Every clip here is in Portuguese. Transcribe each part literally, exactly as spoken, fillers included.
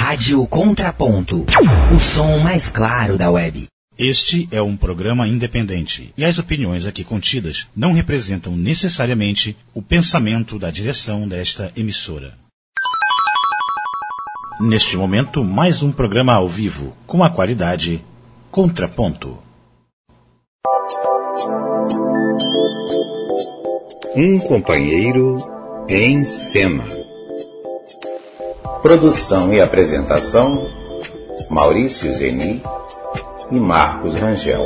Rádio Contraponto, o som mais claro da web. Este é um programa independente e as opiniões aqui contidas não representam necessariamente o pensamento da direção desta emissora. Neste momento, mais um programa ao vivo, com a qualidade Contraponto. Um companheiro em cena. Produção e apresentação, Maurício Zeni e Marcos Rangel.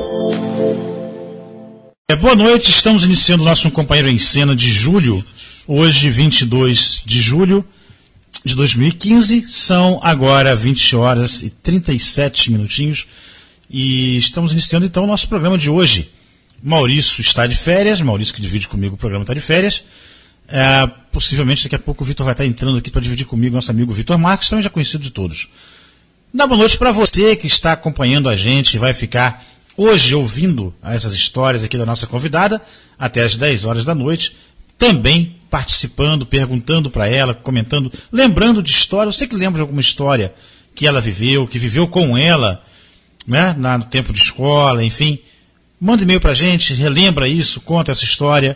É, boa noite, estamos iniciando o nosso Um Companheiro em Cena de julho, hoje vinte e dois de julho de dois mil e quinze, são agora vinte horas e trinta e sete minutinhos, e estamos iniciando então o nosso programa de hoje. Maurício está de férias, Maurício que divide comigo o programa está de férias, é, possivelmente daqui a pouco o Vitor vai estar entrando aqui para dividir comigo, nosso amigo Vitor Marques, também já conhecido de todos. Dá boa noite para você que está acompanhando a gente, vai ficar hoje ouvindo essas histórias aqui da nossa convidada, até às dez horas da noite, também participando, perguntando para ela, comentando, lembrando de história. Você que lembra de alguma história que ela viveu, que viveu com ela, né, no tempo de escola, enfim, manda e-mail para a gente, relembra isso, conta essa história.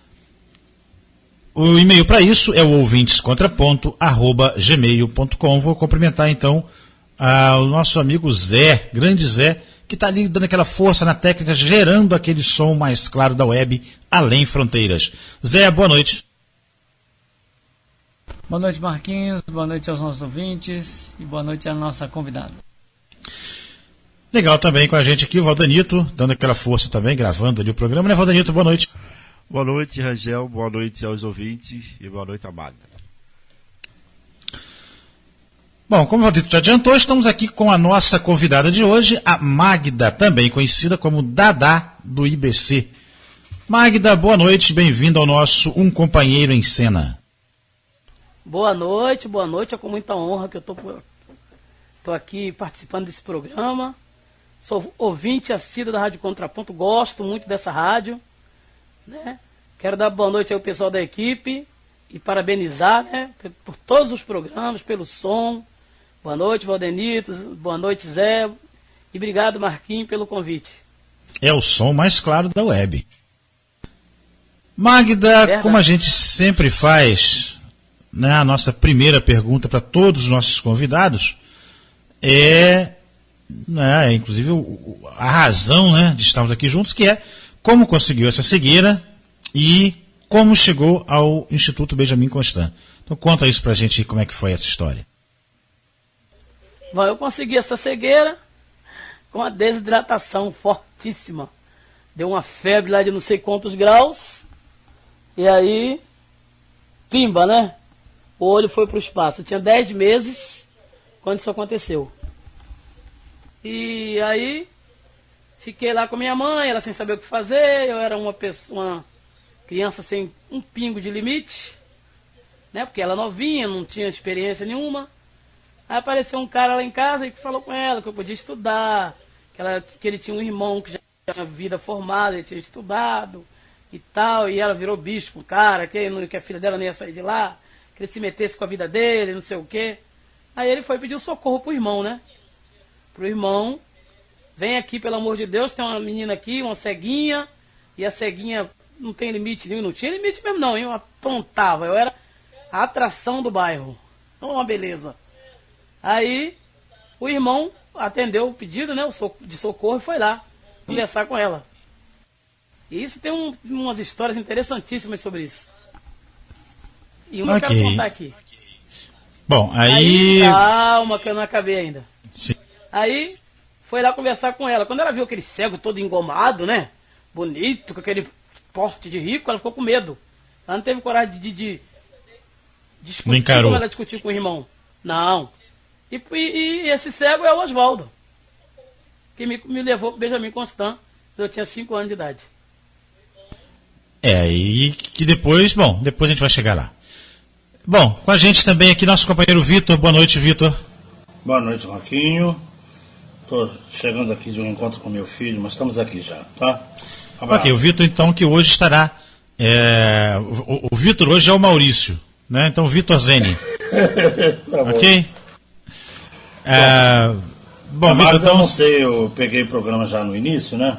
O e-mail para isso é o ouvintescontraponto arroba gmail ponto com. Vou cumprimentar então ah, o nosso amigo Zé, grande Zé, que está ali dando aquela força na técnica, gerando aquele som mais claro da web, além fronteiras. Zé, boa noite. Boa noite, Marquinhos, boa noite aos nossos ouvintes e boa noite à nossa convidada. Legal também com a gente aqui o Valdanito, dando aquela força também, gravando ali o programa, né, Valdanito? Boa noite. Boa noite, Rangel, boa noite aos ouvintes e boa noite a Magda. Bom, como o Valdanito já adiantou, estamos aqui com a nossa convidada de hoje, a Magda, também conhecida como Dadá do I B C. Magda, boa noite, bem-vinda ao nosso Um Companheiro em Cena. Boa noite, boa noite, é com muita honra que eu estou aqui participando desse programa. Sou ouvinte assíduo da Rádio Contraponto, gosto muito dessa rádio, né? Quero dar boa noite ao pessoal da equipe e parabenizar, né, por todos os programas, pelo som. Boa noite, Valdenito, boa noite, Zé, e obrigado, Marquinhos, pelo convite. É o som mais claro da web. Magda, verdade, como a gente sempre faz, né, a nossa primeira pergunta para todos os nossos convidados é, né, inclusive a razão, né, de estarmos aqui juntos, que é como conseguiu essa cegueira e como chegou ao Instituto Benjamin Constant. Então conta isso pra gente, como é que foi essa história. Bom, eu consegui essa cegueira com uma desidratação fortíssima. Deu uma febre lá de não sei quantos graus. E aí, pimba, né? O olho foi pro espaço. Eu tinha dez meses quando isso aconteceu. E aí, fiquei lá com minha mãe, ela sem saber o que fazer. Eu era uma pessoa, uma criança sem um pingo de limite, né? Porque ela novinha, não tinha experiência nenhuma. Aí apareceu um cara lá em casa e falou com ela que eu podia estudar, que, ela, que ele tinha um irmão que já tinha vida formada, ele tinha estudado e tal, e ela virou bicho com o cara, que, que a filha dela não ia sair de lá, que ele se metesse com a vida dele, não sei o quê. Aí ele foi pedir socorro pro irmão, né? Pro irmão, vem aqui, pelo amor de Deus, tem uma menina aqui, uma ceguinha, e a ceguinha não tem limite nenhum, não tinha limite mesmo não, eu apontava, eu era a atração do bairro, uma beleza. Aí o irmão atendeu o pedido, né, de socorro, e foi lá conversar com ela. E isso tem um, umas histórias interessantíssimas sobre isso. E uma okay. eu quero contar aqui. Bom, aí... aí... Calma, que eu não acabei ainda. Sim. Aí foi lá conversar com ela. Quando ela viu aquele cego todo engomado, né, bonito, com aquele porte de rico, ela ficou com medo. Ela não teve coragem de, de, de discutir como ela discutiu com o irmão. Não. E, e, e esse cego é o Oswaldo, que me, me levou para o Benjamin Constant, quando eu tinha cinco anos de idade. É, e que depois, bom, depois a gente vai chegar lá. Bom, com a gente também aqui nosso companheiro Vitor. Boa noite, Vitor. Boa noite, Marquinho. Estou chegando aqui de um encontro com meu filho, mas estamos aqui já, tá? Abraço. Ok, o Vitor então que hoje estará... É, o, o Vitor hoje é o Maurício, né? Então Vitor Zeni. Tá ok? É, bom, a Vitor, Magda, então... eu não sei, eu peguei o programa já no início, né?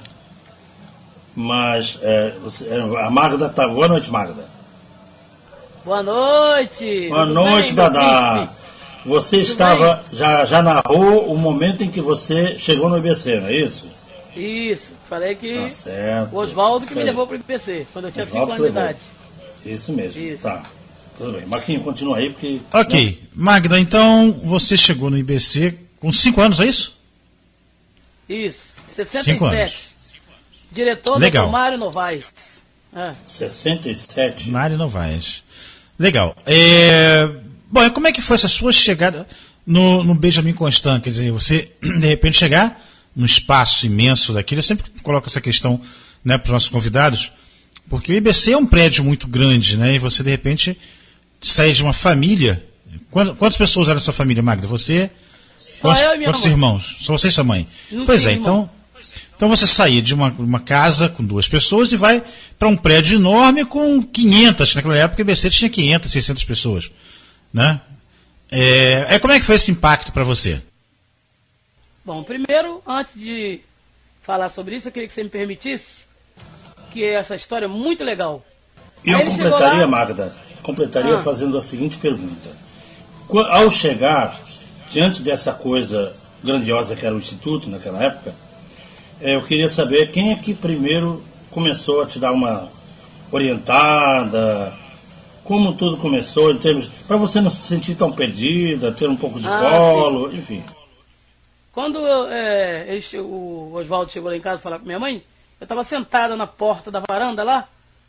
Mas é, você, a Magda tá... Boa noite, Magda. Boa noite. Boa Tudo noite, bem, Dadá. Você Tudo estava, já, já narrou o momento em que você chegou no I B C, não é isso? Isso, falei que Tá certo. o Oswaldo que Isso me aí. levou para o I B C, quando eu tinha cinco Oswaldo anos de que levou. idade. Isso mesmo, Isso. tá. Tudo bem. Marquinhos, continua aí, porque... Ok. né? Magda, então você chegou no I B C com cinco anos, é isso? Isso, sessenta e Cinco sete. anos. Diretor Legal. do Mário Novaes. Ah, sessenta e sete. Mário Novaes. Legal. É... Bom, e como é que foi essa sua chegada no, no Benjamin Constant? Quer dizer, você, de repente, chegar num espaço imenso daquele, eu sempre coloco essa questão, né, para os nossos convidados, porque o I B C é um prédio muito grande, né, e você, de repente, sai de uma família. Quantas, quantas pessoas eram da sua família, Magda? Você... Só Quantos, eu e minha quantos mãe. irmãos? Só você e sua mãe? Não Pois é, tenho irmão. então... Então você saía de uma, uma casa com duas pessoas e vai para um prédio enorme com quinhentas, naquela época o I B C tinha quinhentas, seiscentas pessoas. Né? É, é, como é que foi esse impacto para você? Bom, primeiro, antes de falar sobre isso, eu queria que você me permitisse, que essa história é muito legal. E eu Aí ele completaria, chegou lá- Magda, completaria Ah. fazendo a seguinte pergunta. Qu- Ao chegar diante dessa coisa grandiosa que era o Instituto naquela época, eh, eu queria saber quem é que primeiro começou a te dar uma orientada, como tudo começou, em termos para você não se sentir tão perdida, ter um pouco de Ah, colo, enfim. Quando é, ele che- o Oswaldo chegou lá em casa falar com minha mãe, eu estava sentada na porta da varanda lá,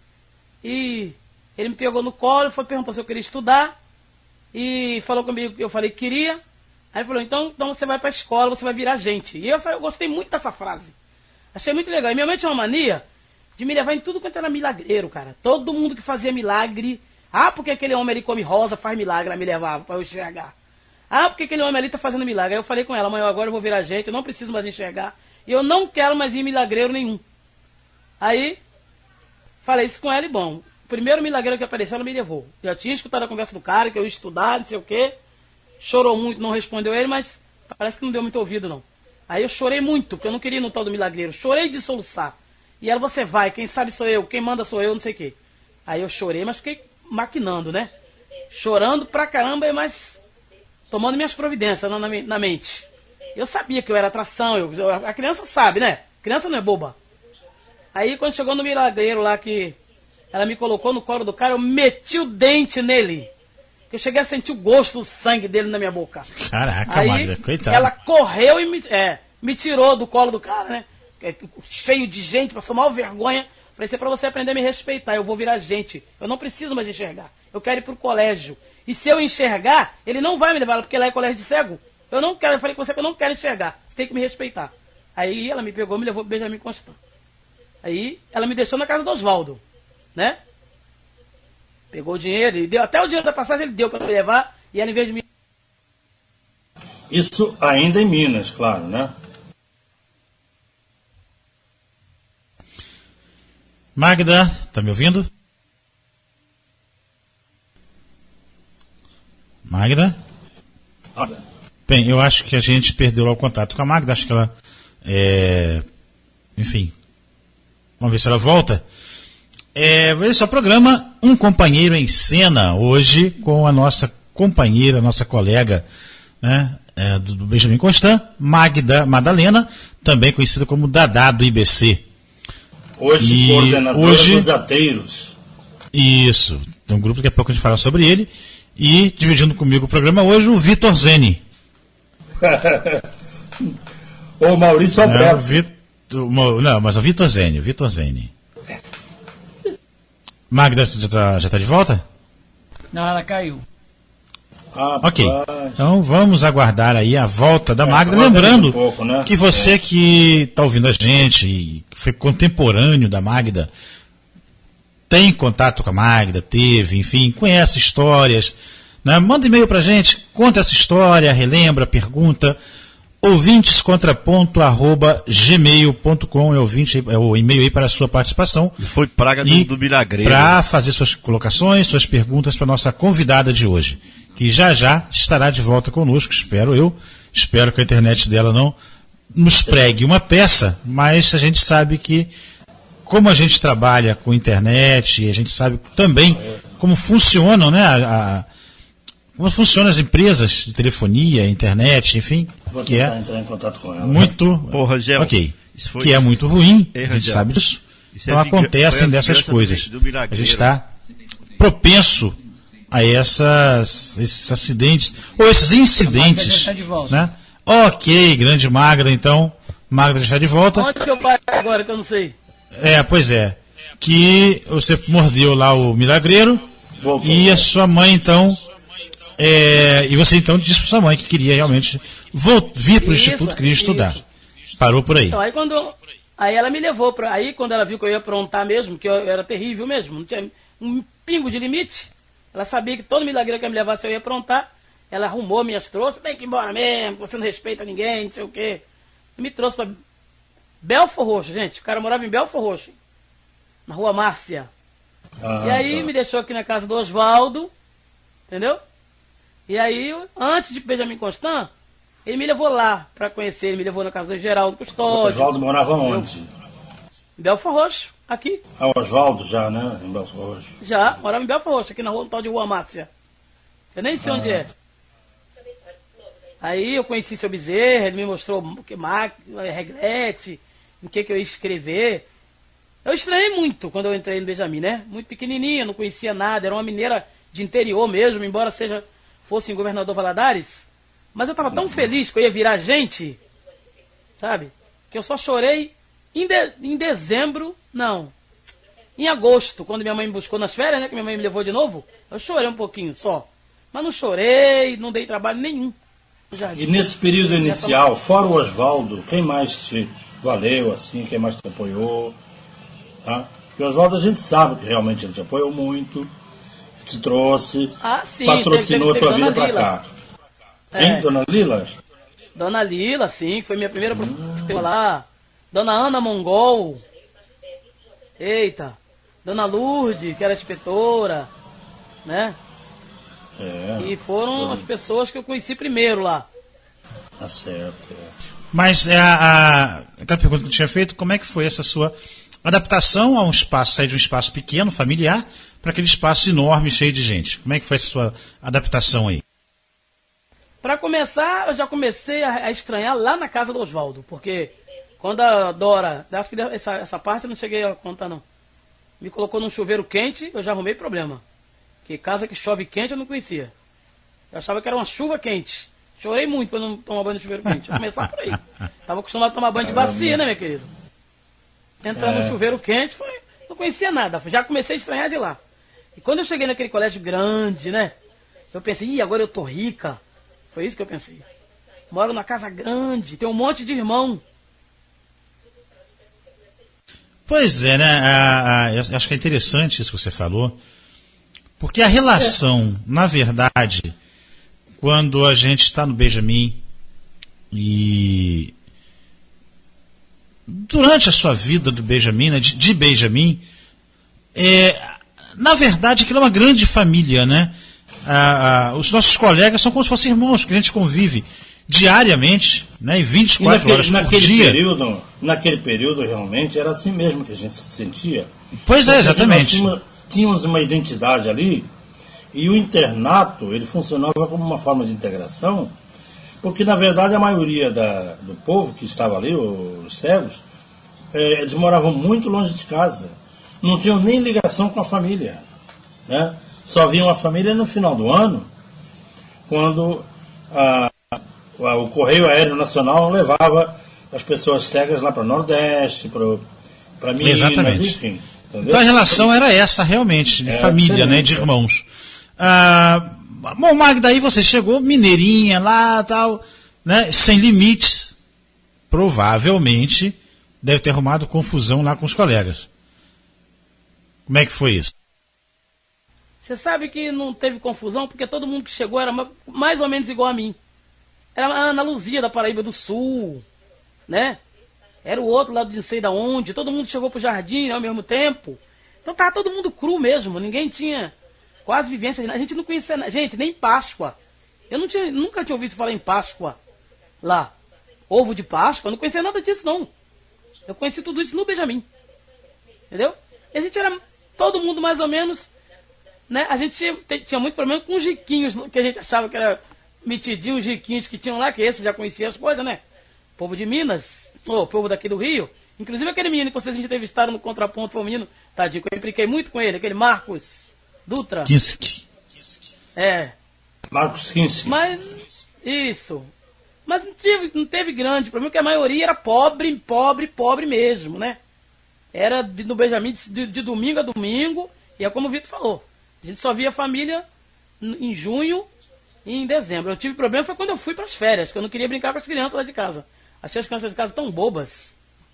e ele me pegou no colo, foi perguntou se eu queria estudar, e falou comigo que eu falei que queria. Aí ele falou, então, então você vai para a escola, você vai virar gente. E eu, eu gostei muito dessa frase. Achei muito legal. E minha mãe tinha uma mania de me levar em tudo quanto era milagreiro, cara. Todo mundo que fazia milagre. Ah, porque aquele homem ali come rosa, faz milagre, ela me levava para eu enxergar. Ah, porque aquele homem ali tá fazendo milagre. Aí eu falei com ela, mãe, agora eu vou virar gente, eu não preciso mais enxergar. E eu não quero mais ir em milagreiro nenhum. Aí, falei isso com ela e bom, o primeiro milagreiro que apareceu, ela me levou. Já tinha escutado a conversa do cara, que eu ia estudar, não sei o quê. Chorou muito, não respondeu ele, mas parece que não deu muito ouvido, não. Aí eu chorei muito, porque eu não queria ir no tal do milagreiro. Chorei de soluçar. E ela, você vai, quem sabe sou eu, quem manda sou eu, não sei o quê. Aí eu chorei, mas fiquei maquinando, né? Chorando pra caramba, mas tomando minhas providências na, na, na mente. Eu sabia que eu era atração, eu, eu- a criança sabe, né? A criança não é boba. Aí quando chegou no milagreiro lá, que ela me colocou no colo do cara, eu meti o dente nele. Eu cheguei a sentir o gosto do sangue dele na minha boca. Caraca, Aí Magda, coitada. ela correu e me, é, me tirou do colo do cara, né? É, cheio de gente, passou mal vergonha. Falei, isso é pra você aprender a me respeitar, eu vou virar gente. Eu não preciso mais enxergar. Eu quero ir pro colégio. E se eu enxergar, ele não vai me levar lá, porque lá é colégio de cego. Eu não quero, eu falei com você que eu não quero enxergar. Você tem que me respeitar. Aí ela me pegou, me levou pro Benjamin Constant. Aí ela me deixou na casa do Oswaldo, né? Pegou o dinheiro, e deu, até o dinheiro da passagem ele deu para me levar, e ela, em vez de me... Isso ainda em Minas, claro, né? Magda, tá me ouvindo? Magda? Olha, Bem, eu acho que a gente perdeu lá o contato com a Magda, acho que ela, é, enfim, vamos ver se ela volta. É, esse é o programa Um Companheiro em Cena, hoje com a nossa companheira, nossa colega, né, é, do, do Benjamin Constant, Magda Madalena, também conhecida como Dadá do I B C. hoje E coordenadora hoje- dos ateiros. Isso, tem um grupo que daqui a pouco a gente fala sobre ele, e dividindo comigo o programa hoje, o Vitor Zeni. Ô Maurício Não, Alberto. Vitor, Mo- não, mas é o Vitor Zeni, o Vitor Zeni. Magda já está já tá de volta? Não, ela caiu. Ok. Rapaz. Então vamos aguardar aí a volta da Magda. aguardamos Lembrando um pouco, né? que você que está ouvindo a gente e que foi contemporâneo da Magda, tem contato com a Magda, teve, enfim, conhece histórias, né? Manda e-mail pra gente, conta essa história, relembra, pergunta. ouvintescontraponto arroba gmail ponto com é, ouvinte, é o e-mail aí para a sua participação. Foi praga do, E do milagreiro. para fazer suas colocações, suas perguntas para nossa convidada de hoje, que já já estará de volta conosco, espero eu. Espero que a internet dela não nos pregue uma peça, mas a gente sabe que, como a gente trabalha com internet, e a gente sabe também como funcionam, né, a, a, como funcionam as empresas de telefonia, internet, enfim, Vou que é entrar em contato com ela. muito, Pô, Rangel, ok, isso foi- que é muito ruim, Ei, a gente Rangel, sabe disso. isso é Então vinga- acontecem foi a dessas vingança coisas. do milagreiro. A gente está propenso a essas, esses acidentes, ou esses incidentes, Magda já está de volta. né? Ok, grande Magda, então, Magda já está de volta. Onde que eu paro agora que eu não sei? É, pois é, que você mordeu lá o milagreiro, Voltou. e a sua mãe, então, é, e você então disse para sua mãe que queria realmente vol- vir para o Isso, Instituto, queria estudar. isso. Parou por aí. Então, aí quando. Aí ela me levou pra. Aí quando ela viu que eu ia aprontar mesmo, que eu era terrível mesmo, não tinha um pingo de limite, ela sabia que todo milagreiro que ia me levasse eu ia aprontar, ela arrumou minhas trouxas, tem que ir embora mesmo, você não respeita ninguém, não sei o quê. E me trouxe pra Belfor Roxo, gente. O cara morava em Belfor Roxo, na rua Márcia. Ah, E aí tá. me deixou aqui na casa do Oswaldo, entendeu? E aí, antes de Benjamin Constant, ele me levou lá pra conhecer, ele me levou na casa do Geraldo O Custódio, Oswaldo morava onde? em Belfor Roxo, aqui. Ah, o Oswaldo já, né? Em Belfor Roxo. Já, morava em Belfor Roxo, aqui na rua, no tal de Rua Márcia. Eu nem sei Ah. onde é. Aí eu conheci seu Bezerra, ele me mostrou o que máquina, regrete, o que, que eu ia escrever. Eu estranhei muito quando eu entrei no Benjamin, né? Muito pequenininha, não conhecia nada, era uma mineira de interior mesmo, embora seja fosse em Governador Valadares. Mas eu estava tão feliz que eu ia virar gente, sabe? Que eu só chorei em, de- em dezembro, não, em agosto, quando minha mãe me buscou nas férias, né? Que minha mãe me levou de novo, eu chorei um pouquinho só. Mas não chorei, não dei trabalho nenhum no jardim. E nesse período inicial, fora o Oswaldo, quem mais te valeu, assim, quem mais te apoiou? Tá? Porque o Oswaldo a gente sabe que realmente ele te apoiou muito, te trouxe, Ah, sim, patrocinou teve- teve a tua vida Dona pra Lila. cá. É. Hein, Dona Lila? Dona Lila, sim, que foi minha primeira professora lá. Dona Ana Mongol. Eita. Dona Lourdes, que era inspetora, né? É, E foram as pessoas que eu conheci primeiro lá. tá certo. É. Mas é a, a, aquela pergunta que eu tinha feito, como é que foi essa sua adaptação a um espaço, sair de um espaço pequeno, familiar, para aquele espaço enorme, cheio de gente? Como é que foi essa sua adaptação aí? Pra começar, eu já comecei a, a estranhar lá na casa do Oswaldo, porque quando a Dora, acho que essa, essa parte eu não cheguei a contar não, me colocou num chuveiro quente, eu já arrumei problema. Porque casa que chove quente eu não conhecia. Eu achava que era uma chuva quente. Chorei muito pra não tomar banho no chuveiro quente. Vou começar por aí. Tava acostumado a tomar banho de bacia, né, meu querido? Entrar no chuveiro quente, foi, não conhecia nada. Já comecei a estranhar de lá. E quando eu cheguei naquele colégio grande, né? Eu pensei, ih, agora eu tô rica. Foi isso que eu pensei. Moro na casa grande, tem um monte de irmão. Pois é, né? A, a, eu acho que é interessante isso que você falou, porque a relação, na verdade, quando a gente está no Benjamin e durante a sua vida do Benjamin, né, de, de Benjamin, é, na verdade aquilo é uma grande família, né? Ah, ah, os nossos colegas são como se fossem irmãos, que a gente convive diariamente, né, e vinte e E quatro horas naquele, por naquele dia. período, naquele período realmente era assim mesmo que a gente se sentia. Pois é, Porque exatamente. Nós tínhamos, tínhamos uma identidade ali e o internato ele funcionava como uma forma de integração, porque na verdade a maioria da, do povo que estava ali, os cegos, eh, eles moravam muito longe de casa, não tinham nem ligação com a família, né? Só viam a família no final do ano, quando a o Correio Aéreo Nacional levava as pessoas cegas lá para o Nordeste, para Minas, Exatamente. enfim. Entendeu? Então a relação era essa realmente, de É família, diferente, né, de é. irmãos. Ah, bom, Magda, aí você chegou mineirinha lá, tal, né, sem limites, provavelmente deve ter arrumado confusão lá com os colegas. Como é que foi isso? Você sabe que não teve confusão, porque todo mundo que chegou era ma- mais ou menos igual a mim. Era a Ana Luzia da Paraíba do Sul, né? Era o outro lá de não sei da onde. Todo mundo chegou pro jardim ao mesmo tempo. Então tava todo mundo cru mesmo. Ninguém tinha quase vivência. A gente não conhecia, gente, nem Páscoa. Eu não tinha, nunca tinha ouvido falar em Páscoa lá. Ovo de Páscoa, eu não conhecia nada disso, não. Eu conheci tudo isso no Benjamin. Entendeu? E a gente era todo mundo mais ou menos, né? A gente tinha, tinha muito problema com os riquinhos, que a gente achava que era metidinho, os riquinhos que tinham lá, que esse já conhecia as coisas, né? Povo de Minas, ou povo daqui do Rio. Inclusive aquele menino que vocês entrevistaram no Contraponto, foi um menino, tadinho, que eu impliquei muito com ele, aquele Marcos Dutra. Kinski. É. Marcos Kinski. Mas, isso. Mas não teve, não teve grande problema, porque a maioria era pobre, pobre, pobre mesmo, né? Era de, no Benjamin de, de domingo a domingo, e é como o Vitor falou. A gente só via a família em junho e em dezembro. Eu tive problema foi quando eu fui para as férias, que eu não queria brincar com as crianças lá de casa. Achei as crianças de casa tão bobas.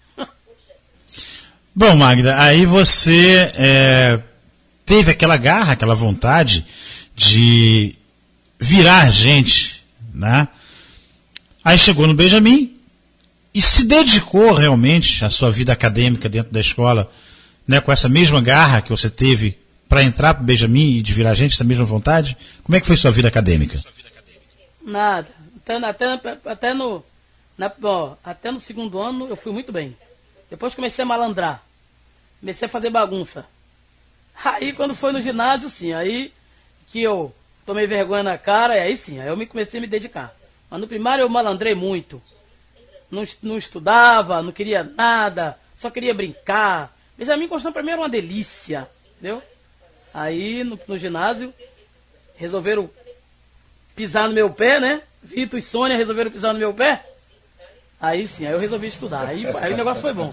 Bom, Magda, aí você é, teve aquela garra, aquela vontade de virar gente, né? Aí chegou no Benjamin e se dedicou realmente à sua vida acadêmica dentro da escola, né, com essa mesma garra que você teve para entrar para o Benjamin e de virar gente, essa mesma vontade. Como é que foi sua vida acadêmica? Nada. Até, até, até, no, na, ó, até no segundo ano eu fui muito bem. Depois comecei a malandrar. Comecei a fazer bagunça. Aí quando foi no ginásio, sim, aí que eu tomei vergonha na cara, e aí sim, aí eu me comecei a me dedicar. Mas no primário eu malandrei muito. Não, não estudava, não queria nada, só queria brincar. Benjamin Constant para mim era uma delícia, entendeu? Aí no, no ginásio resolveram pisar no meu pé, né? Vitor e Sônia resolveram pisar no meu pé. Aí sim, aí eu resolvi estudar. Aí, aí o negócio foi bom.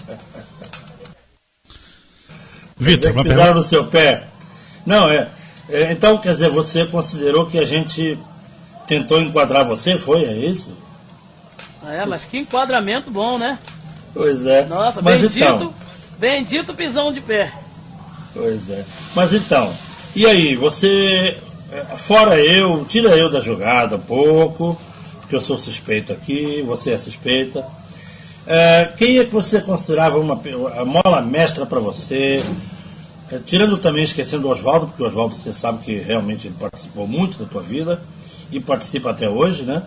Vitor, uma pisaram no seu pé. Não, é, é. Então, quer dizer, você considerou que a gente tentou enquadrar você, foi? É isso? É, mas que enquadramento bom, né? Pois é. Nossa, mas bendito, então, bendito pisão de pé. Pois é. Mas então, e aí, você, fora eu, tira eu da jogada um pouco, porque eu sou suspeito aqui, você é suspeita. É, quem é que você considerava uma a mola mestra para você? É, tirando também, esquecendo o Oswaldo, porque o Oswaldo você sabe que realmente ele participou muito da tua vida e participa até hoje, né?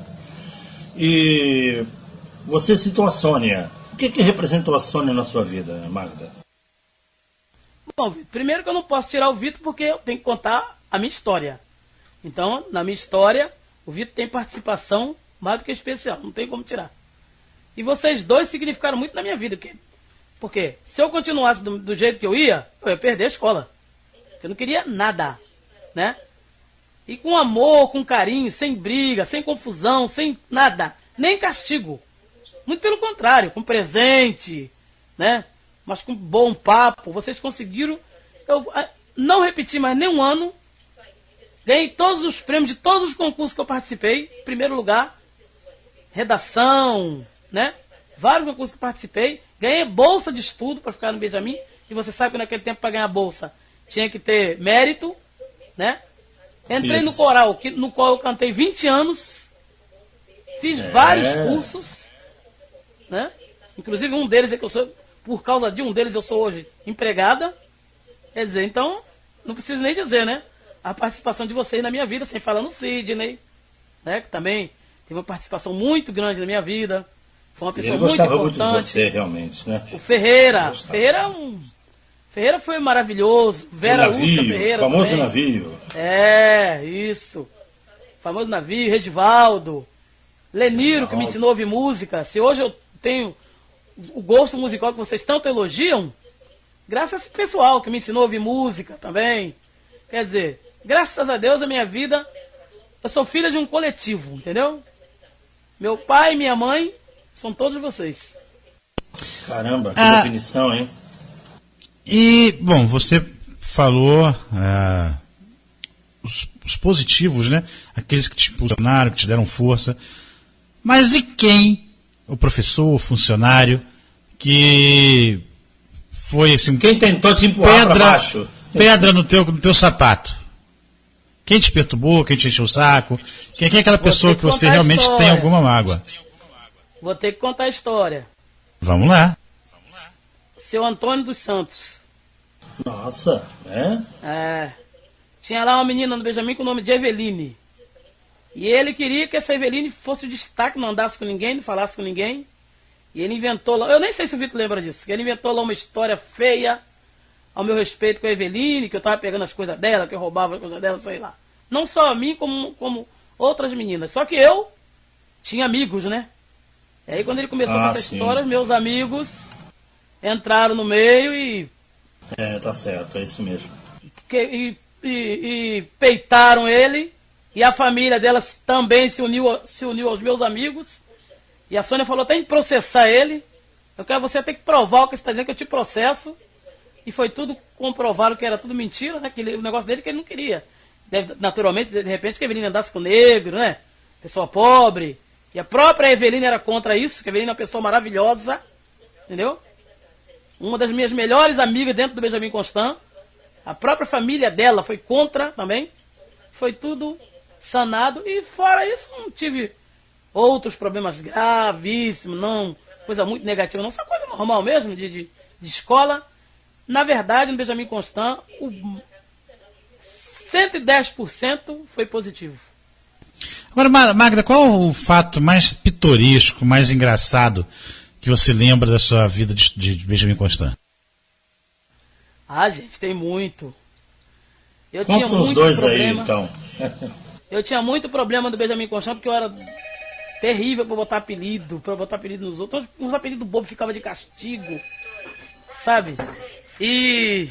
E você citou a Sônia. O que, que representou a Sônia na sua vida, Magda? Bom, primeiro que eu não posso tirar o Vitor porque eu tenho que contar a minha história. Então, na minha história, o Vitor tem participação mais do que especial, não tem como tirar. E vocês dois significaram muito na minha vida. Porque, porque se eu continuasse do, do jeito que eu ia, eu ia perder a escola. Eu não queria nada, né? E com amor, com carinho, sem briga, sem confusão, sem nada. Nem castigo. Muito pelo contrário, com presente, né? Mas com bom papo. Vocês conseguiram. Eu não repeti mais nenhum ano. Ganhei todos os prêmios de todos os concursos que eu participei. Primeiro lugar. Redação, né? Vários concursos que eu participei. Ganhei bolsa de estudo para ficar no Benjamin. E você sabe que naquele tempo, para ganhar bolsa, tinha que ter mérito, né? Entrei Isso. no coral, que, no qual eu cantei vinte anos. Fiz é. vários cursos, né? Inclusive um deles é que eu sou, por causa de um deles eu sou hoje empregada. Quer dizer, então, não preciso nem dizer, né? A participação de vocês na minha vida, sem falar no Sidney, né? Que também teve uma participação muito grande na minha vida. Foi uma pessoa muito importante. Muito de você, realmente, né? O Ferreira. Ferreira é um... Ferreira foi maravilhoso. Vera navio, Ursa Ferreira famoso também. navio. É, isso. Famoso navio, Regivaldo. Leniro, que me ensinou a ouvir música. Se hoje eu tenho o gosto musical que vocês tanto elogiam, graças a esse pessoal que me ensinou a ouvir música também. Quer dizer, graças a Deus a minha vida, eu sou filha de um coletivo, entendeu? Meu pai e minha mãe são todos vocês. Caramba, que ah, definição, hein? E, bom, você falou ah, os, os positivos, né? Aqueles que te impulsionaram, que te deram força. Mas e quem? O professor, o funcionário, que foi assim... Quem tentou te empurrar para baixo? Pedra no teu, no teu sapato. Quem te perturbou, quem te encheu o saco? Quem, quem é aquela pessoa que, que você realmente tem alguma mágoa? Vou ter que contar a história. Vamos lá. Seu Antônio dos Santos. Nossa, é? É. tinha lá uma menina no Benjamin com o nome de Eveline. E ele queria que essa Eveline fosse o destaque, não andasse com ninguém, não falasse com ninguém. E ele inventou lá, eu nem sei se o Vitor lembra disso, que ele inventou lá uma história feia ao meu respeito com a Eveline, que eu tava pegando as coisas dela, que eu roubava as coisas dela, sei lá. Não só a mim, como, como outras meninas. Só que eu tinha amigos, né? E aí quando ele começou Ah, com essa sim. história, meus amigos entraram no meio e, É, tá certo, é isso mesmo. que- e, e- e peitaram ele. E a família delas também se uniu, se uniu aos meus amigos. E a Sônia falou, tem que processar ele. Eu quero você ter que provar o que você está dizendo, que eu te processo. E foi tudo comprovado que era tudo mentira, né? Que ele- o negócio dele que ele não queria. Deve, naturalmente, de repente, que a Eveline andasse com negro, né? Pessoa pobre. E a própria Eveline era contra isso, que a Eveline é uma pessoa maravilhosa. Entendeu? Uma das minhas melhores amigas dentro do Benjamin Constant. A própria família dela foi contra também. Foi tudo sanado. E fora isso, não tive outros problemas gravíssimos, não. Coisa muito negativa, não. Só coisa normal mesmo, de, de, de escola. Na verdade, no Benjamin Constant, o cento e dez por cento foi positivo. Agora, Ma- Magda, qual o fato mais pitoresco, mais engraçado que você lembra da sua vida de, de Benjamin Constant? Ah, gente, tem muito. Eu Conta tinha os muito dois problema. aí, então. Eu tinha muito problema do Benjamin Constant porque eu era terrível pra botar apelido, pra botar apelido nos outros. Uns apelidos bobos ficava de castigo, sabe? E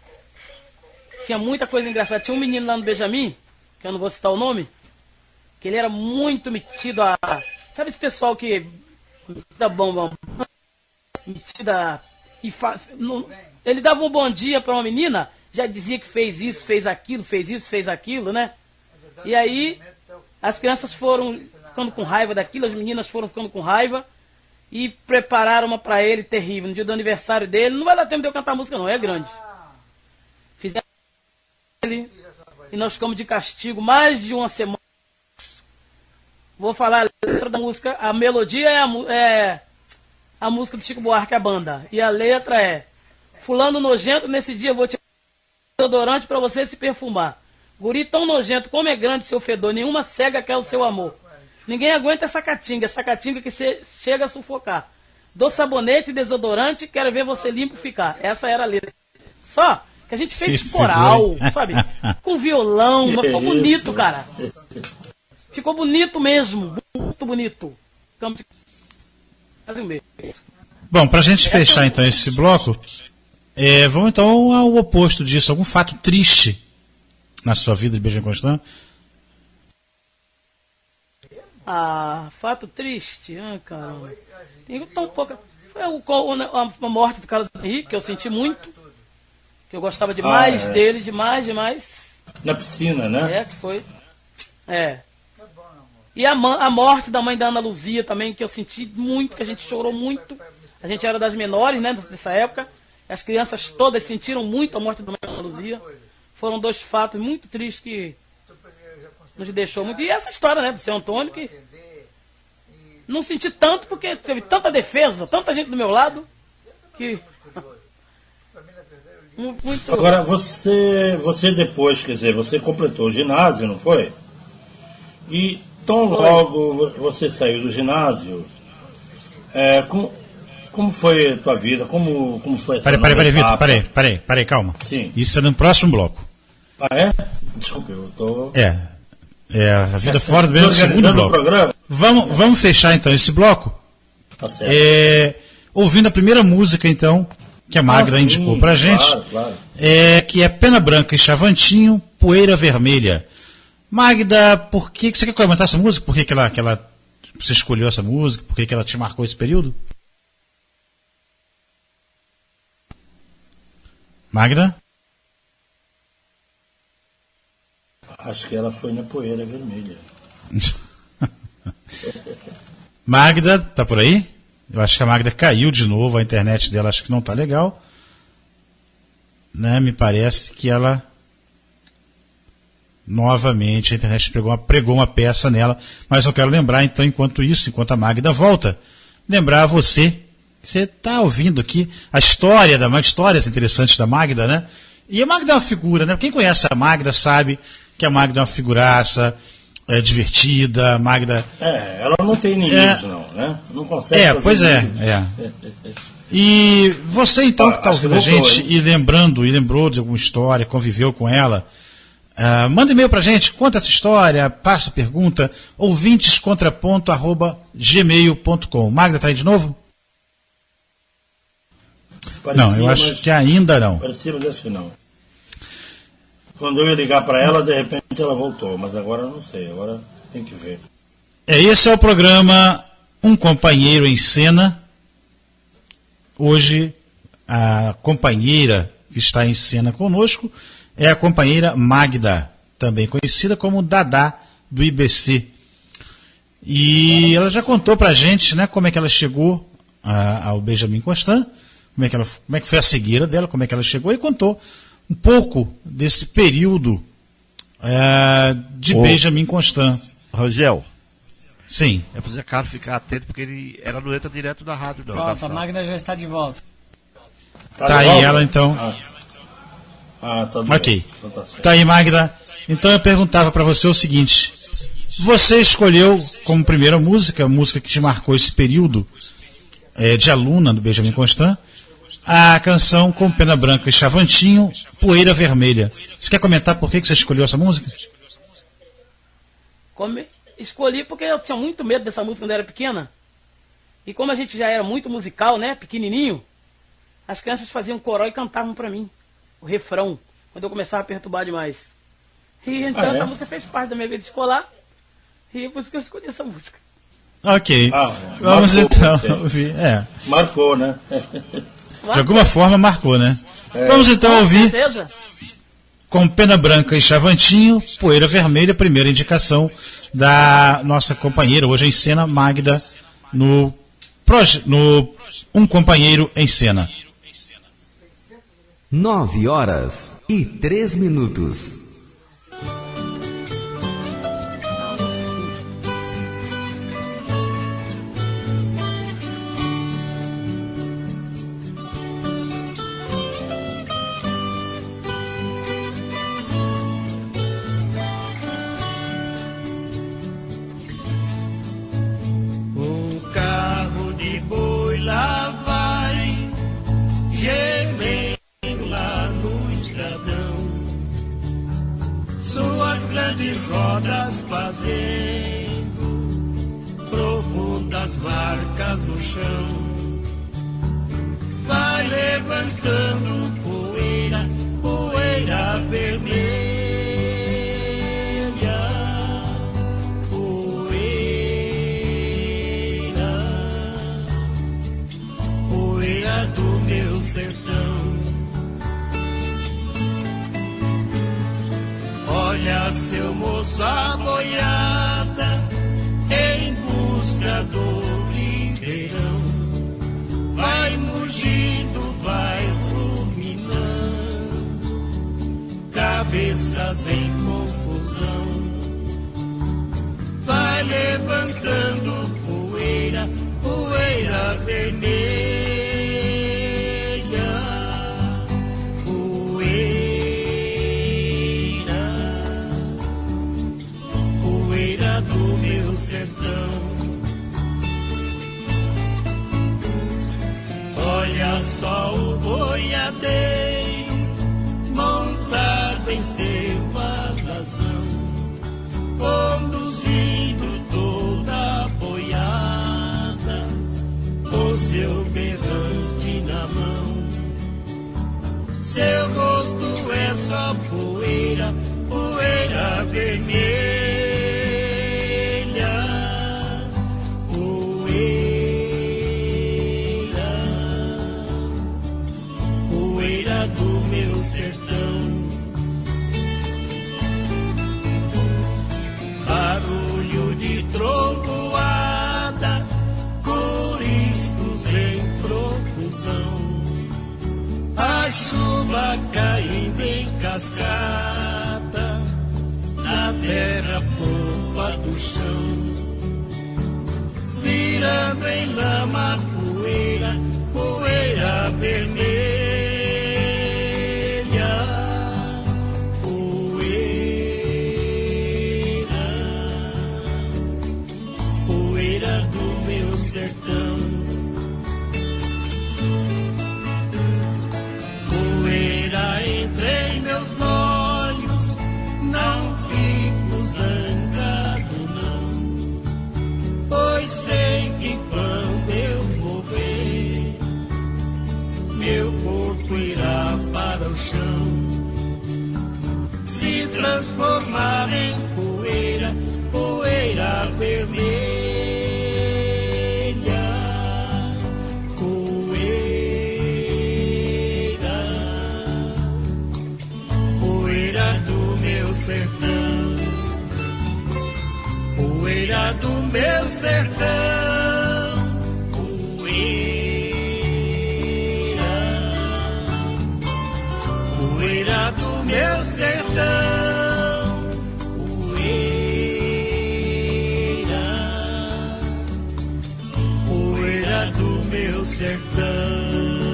tinha muita coisa engraçada. Tinha um menino lá no Benjamin, que eu não vou citar o nome, que ele era muito metido a... Sabe esse pessoal que... Dá bom, bom. Metida... E fa... não... Ele dava um bom dia pra uma menina, já dizia que fez isso, fez aquilo, fez isso, fez aquilo, né? E aí, as crianças foram ficando com raiva daquilo, as meninas foram ficando com raiva e prepararam uma pra ele terrível. No dia do aniversário dele, não vai dar tempo de eu cantar a música não, é grande. Fizeram ele e nós ficamos de castigo mais de uma semana. Vou falar a letra da música, a melodia é a, mu- é a música do Chico Buarque, a banda. E a letra é: fulano nojento, nesse dia eu vou te dar desodorante pra você se perfumar. Guri tão nojento, como é grande seu fedor, nenhuma cega quer o seu amor. Ninguém aguenta essa catinga, essa catinga que cê chega a sufocar. Dou sabonete e desodorante, quero ver você limpo ficar. Essa era a letra. Só que a gente fez Que coral, figura, hein? sabe? Com violão, mas ficou Que bonito, isso? cara. Ficou bonito mesmo, muito bonito. Ficamos de... quase um mês. Bom, pra gente fechar então esse bloco, é, vamos então ao oposto disso. Algum fato triste na sua vida de Benjamin Constant? Ah, fato triste. Ah, caramba. Tem tão pouca. Foi o, o- a morte do Carlos Henrique, que eu senti muito. Que eu gostava demais Ah, é. dele, demais, demais. Na piscina, né? É, que foi. É. E a, ma- a morte da mãe da Ana Luzia também, que eu senti muito, que a gente chorou muito. A gente era das menores, né, dessa época. As crianças todas sentiram muito a morte da mãe da Ana Luzia. Foram dois fatos muito tristes que nos deixou muito. E essa história, né, do seu Antônio, que não senti tanto, porque teve tanta defesa, tanta gente do meu lado, que... Mu- Muito... Agora, você, você depois, quer dizer, você completou o ginásio, não foi? E tão logo você saiu do ginásio, é, com, como foi a tua vida? Como, como foi essa Peraí, peraí, nova peraí, Vitor, etapa? peraí, peraí, peraí, calma. Sim. Isso é no próximo bloco. Ah, é? Desculpe, eu tô... É. É a vida fora do mesmo segundo Organizando o bloco. programa? Vamos, vamos fechar então esse bloco Tá certo. é, ouvindo a primeira música então que a Magda Ah, sim, indicou pra gente, claro, claro. é, que é Pena Branca e Chavantinho, Poeira Vermelha. Magda, por que, que você quer comentar essa música? Por que, que, ela, que ela, você escolheu essa música? Por que, que ela te marcou esse período? Magda? Acho que ela foi na Poeira Vermelha. Magda, tá por aí? Eu acho que a Magda caiu de novo, a internet dela acho que não tá legal. Né? Me parece que ela novamente a internet pregou uma, pregou uma peça nela, mas eu quero lembrar então, enquanto isso, enquanto a Magda volta, lembrar a você que você está ouvindo aqui a história da histórias interessantes da Magda, né? E a Magda é uma figura, né? Quem conhece a Magda sabe que a Magda é uma figuraça, é divertida, a Magda... É, ela não tem inimigos, é, não, né? Não consegue É, fazer pois é, inimigos. é. E você, então, que está ouvindo a gente voltou, e lembrando, e lembrou de alguma história, conviveu com ela, uh, manda e-mail pra gente, conta essa história, passa pergunta, ouvintescontraponto arroba gmail ponto com. Magda está aí de novo? Parecia, não, eu acho mas, que ainda não. Parecia, mas acho que não. Quando eu ia ligar para ela, de repente ela voltou, mas agora eu não sei, agora tem que ver. É, esse é o programa Um Companheiro em Cena. Hoje, a companheira que está em cena conosco é a companheira Magda, também conhecida como Dadá do I B C. E ela já contou pra gente, né, como é que ela chegou a, ao Benjamin Constant, como é, que ela, como é que foi a cegueira dela, como é que ela chegou, e contou um pouco desse período é, de Ô, Benjamin Constant. Rangel. Sim. É para o Zé Carlos ficar atento, porque ele, ela não entra direto da rádio, não. Pronto, a Magda já está de volta. Tá, tá aí volta? ela, então. Ah, ah tá ok. Então tá, certo. Tá aí, Magda. Então eu perguntava para você o seguinte. Você escolheu como primeira música, a música que te marcou esse período é, de aluna do Benjamin Constant, a canção Com Pena Branca e Chavantinho, Poeira Vermelha. Você quer comentar por que você escolheu essa música? Come... Escolhi porque eu tinha muito medo dessa música quando eu era pequena. E como a gente já era muito musical, né, pequenininho, as crianças faziam coral e cantavam pra mim o refrão, quando eu começava a perturbar demais. E então ah, é? essa música fez parte da minha vida escolar, e é por isso que eu escolhi essa música. Ok, ah, vamos então ouvir. É. Marcou, né? De alguma forma marcou, né? É. Vamos então Com ouvir certeza. Com Pena Branca e Chavantinho, Poeira Vermelha, primeira indicação da nossa companheira, hoje em cena, Magda, no, no Um Companheiro em Cena. Nove horas e três minutos. Rodas fazendo profundas marcas no chão, vai levantando poeira, poeira vermelha, poeira, poeira do meu sertão. Olha, seu moço, a boiada em busca do ribeirão, vai mugindo, vai ruminando, cabeças em confusão, vai levantando poeira, poeira vermelha. Do meu sertão, olha só o boiadeiro montado em seu alazão, conduzindo toda a boiada, com seu berrante na mão. Seu rosto é só poeira, poeira vermelha. Do meu sertão, barulho de trovoada, coriscos em profusão, a chuva caindo em cascata, na terra fofa do chão, virando em lama poeira, poeira vermelha. transformar em poeira, poeira vermelha, poeira, poeira do meu sertão, poeira do meu sertão, poeira, poeira do meu sertão, poeira, poeira do meu sertão.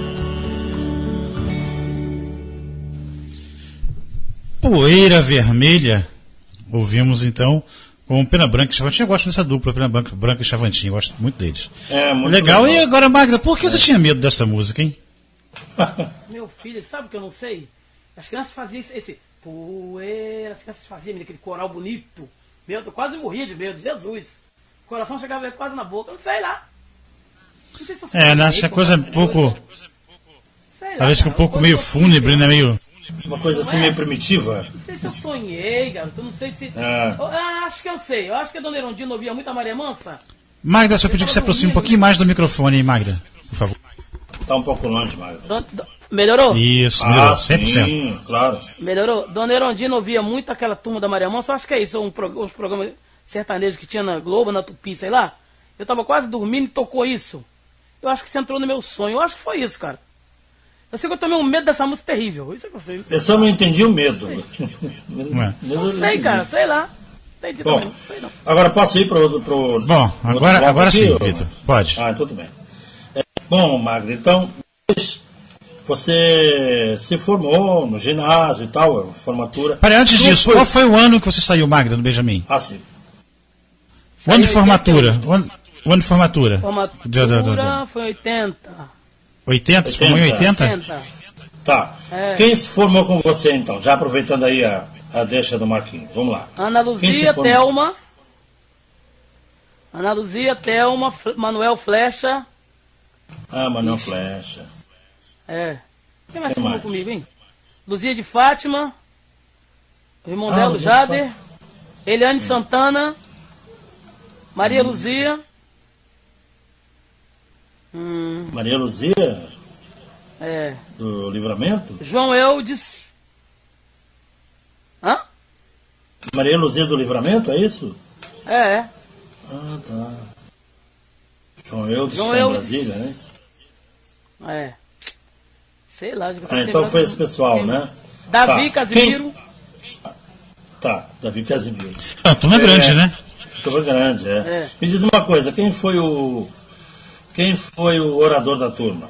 Poeira Vermelha. Ouvimos então com Pena Branca e Chavantinho. Eu gosto dessa dupla, Pena Branca, Branca e Chavantinho. Eu gosto muito deles. É, muito legal. legal. E agora, Magda, por que você tinha medo dessa música, hein? Meu filho, sabe o que eu não sei? As crianças faziam esse, esse poeira, as crianças faziam aquele coral bonito. Meu, eu quase morria de medo, Jesus. O coração chegava quase na boca, eu não sei lá. Não sei se eu É, né? sonhei Acho que a com coisa um essas pouco. coisas. Sei lá, Talvez que um cara, pouco uma meio coisa fúnebre, né? Meio. Uma coisa assim meio primitiva. Não sei se eu sonhei, garoto. Eu não sei se. É. Eu, ah, acho que eu sei. Eu acho que a Dona Erondina ouvia muito a Maria Mansa. Magda, só pedir que você aproxime um pouquinho mais do microfone, hein, Magda? Por favor. Tá um pouco longe, Magda. Don- do- Melhorou? Isso, melhorou. Ah, cem por cento. sim, claro. Melhorou? Dona Erondina ouvia muito aquela turma da Maria Mansa. Eu acho que é isso. Um pro, os programas sertanejos que tinha na Globo, na Tupi, sei lá. Eu tava quase dormindo e tocou isso. Eu acho que você entrou no meu sonho. Eu acho que foi isso, cara. Eu sei que eu tomei um medo dessa música terrível. Isso é que eu sei. Eu só não entendi o medo. Ué. Não sei, cara. Sei lá. Entendi Bom, também. Não sei não. agora posso ir para o outro. Pro, Bom, outro agora, bloco agora aqui, sim, ou- Vitor. Pode. Ah, tudo bem. É, bom, Magda, então, você se formou no ginásio e tal, formatura. Peraí, antes Como disso, foi? qual foi o ano que você saiu, Magda, do Benjamin? Ah, sim. O ano de Saiu em formatura. O ano, o ano de formatura. Formatura Do- do- do- do- foi oitenta. oitenta? Você formou em oitenta? oitenta. Tá. É. Quem se formou com você, então? Já aproveitando aí a, a deixa do Marquinhos. Vamos lá. Ana Quem Luzia, se formou? Thelma. Ana Luzia, Thelma, F- Manuel Flecha. Ah, mas não flecha. É. Quem mais Quem formou mais? comigo, hein? Luzia de Fátima. Irmão Ah, dela, Luzia de Jader. Fátima. Eliane Santana. Maria Luzia. Hum, Maria Luzia, é. do Livramento? João Eudes. Hã? Maria Luzia do Livramento, é isso? É, é. Ah, tá. João Eudes João está em Eudes. Brasília, né? É. Sei lá. devia ter Ah, então pegado foi um- esse pessoal, quem- né? Davi Tá. Casimiro. Tá, Davi Casimiro. Ah, turma grande, né? Turma grande, é. É. Me diz uma coisa, quem foi o. Quem foi o orador da turma?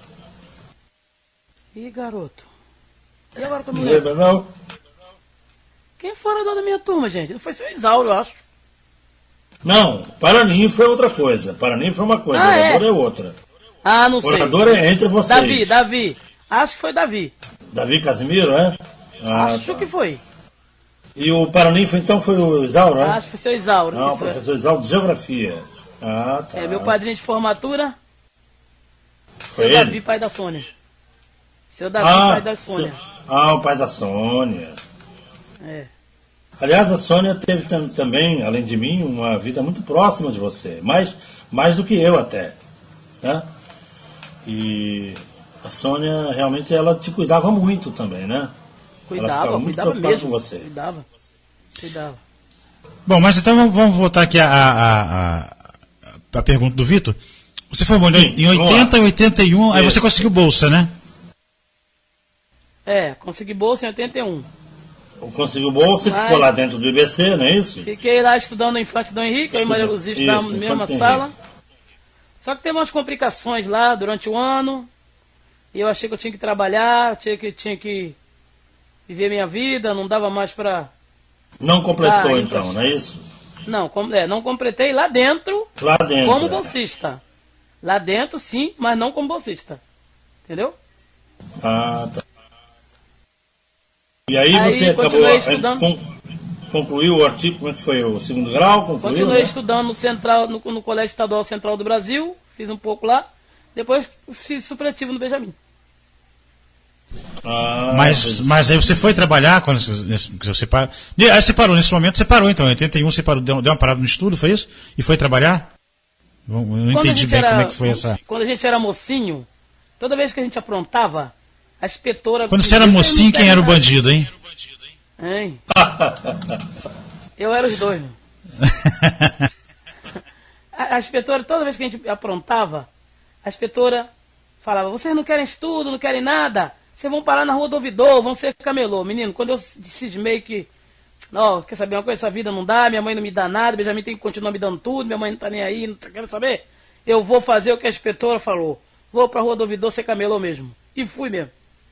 Ih, garoto. E agora que eu me Não lembro? lembra, não? Quem foi o orador da minha turma, gente? Não foi seu Isauro, eu acho. Não, Paranin foi outra coisa. Paranin foi uma coisa, Ah, é? orador é outra. Ah, não sei. Orador é entre vocês. Davi, Davi. Acho que foi Davi. Davi Casimiro, é? Ah, Acho tá. que foi. E o Paranin foi, então foi o Isauro, né? Acho que foi seu Isauro. Não, o Isso é. professor Isauro de Geografia. Ah, tá. É, meu padrinho de formatura, Foi seu ele? Davi, pai da Sônia. Seu Davi, Ah, pai da Sônia. seu- ah, o pai da Sônia. É. Aliás, a Sônia teve tam- também, além de mim, uma vida muito próxima de você. Mais, mais do que eu até. Né? E a Sônia, realmente, ela te cuidava muito também, né? ela Cuidava, ficava muito cuidava preocupada mesmo. com você. Cuidava. Cuidava. Bom, mas então vamos, vamos voltar aqui à a, a, a pergunta do Vitor. Você formou em- Sim, em vamos oitenta, lá. oitenta e um, aí Isso. você conseguiu bolsa, né? É, consegui bolsa em oitenta e um. Conseguiu bolsa e Mas- ficou lá dentro do I B C, não é isso? Fiquei lá estudando no Infante Dom Henrique, eu e Maria Estuda- Luzia estudávamos isso, na mesma Infante sala. Henrique. Só que teve umas complicações lá durante o ano. E eu achei que eu tinha que trabalhar, tinha que, tinha que viver minha vida, não dava mais pra. Não completou, Ah, então, então- não é isso? Não, com- é, não completei lá dentro Lá dentro. como é. bolsista. Lá dentro, sim, mas não como bolsista. Entendeu? Ah, tá. E aí, Aí, você acabou. continuei aí, estudando. con- concluiu o artigo, como é que foi? O segundo grau? Concluiu, Continuei né? estudando no, Central, no, no Colégio Estadual Central do Brasil, fiz um pouco lá. Depois fiz supletivo no Benjamin. Ah, Mas, mas aí você foi trabalhar quando você, nesse- você parou. Aí você parou nesse momento, você parou então. Em oitenta e um você parou, deu, deu uma parada no estudo, foi isso? E foi trabalhar? Eu não Quando a entendi gente bem era- como é que foi essa. Quando a gente era mocinho, toda vez que a gente aprontava, a inspetora... Quando você era dizia, mocinho, "Não quem quero era o nada." bandido, hein? Hein? Eu era os dois. Né? A, a inspetora, toda vez que a gente aprontava, a inspetora falava, vocês não querem estudo, não querem nada, vocês vão parar na rua do ouvidor, vão ser camelô. Menino, quando eu cismei que, ó, quer saber uma coisa, essa vida não dá, minha mãe não me dá nada, Benjamin tem que continuar me dando tudo, minha mãe não tá nem aí, não tá querendo saber, eu vou fazer o que a inspetora falou, vou pra rua do ouvidor ser camelô mesmo. E fui mesmo.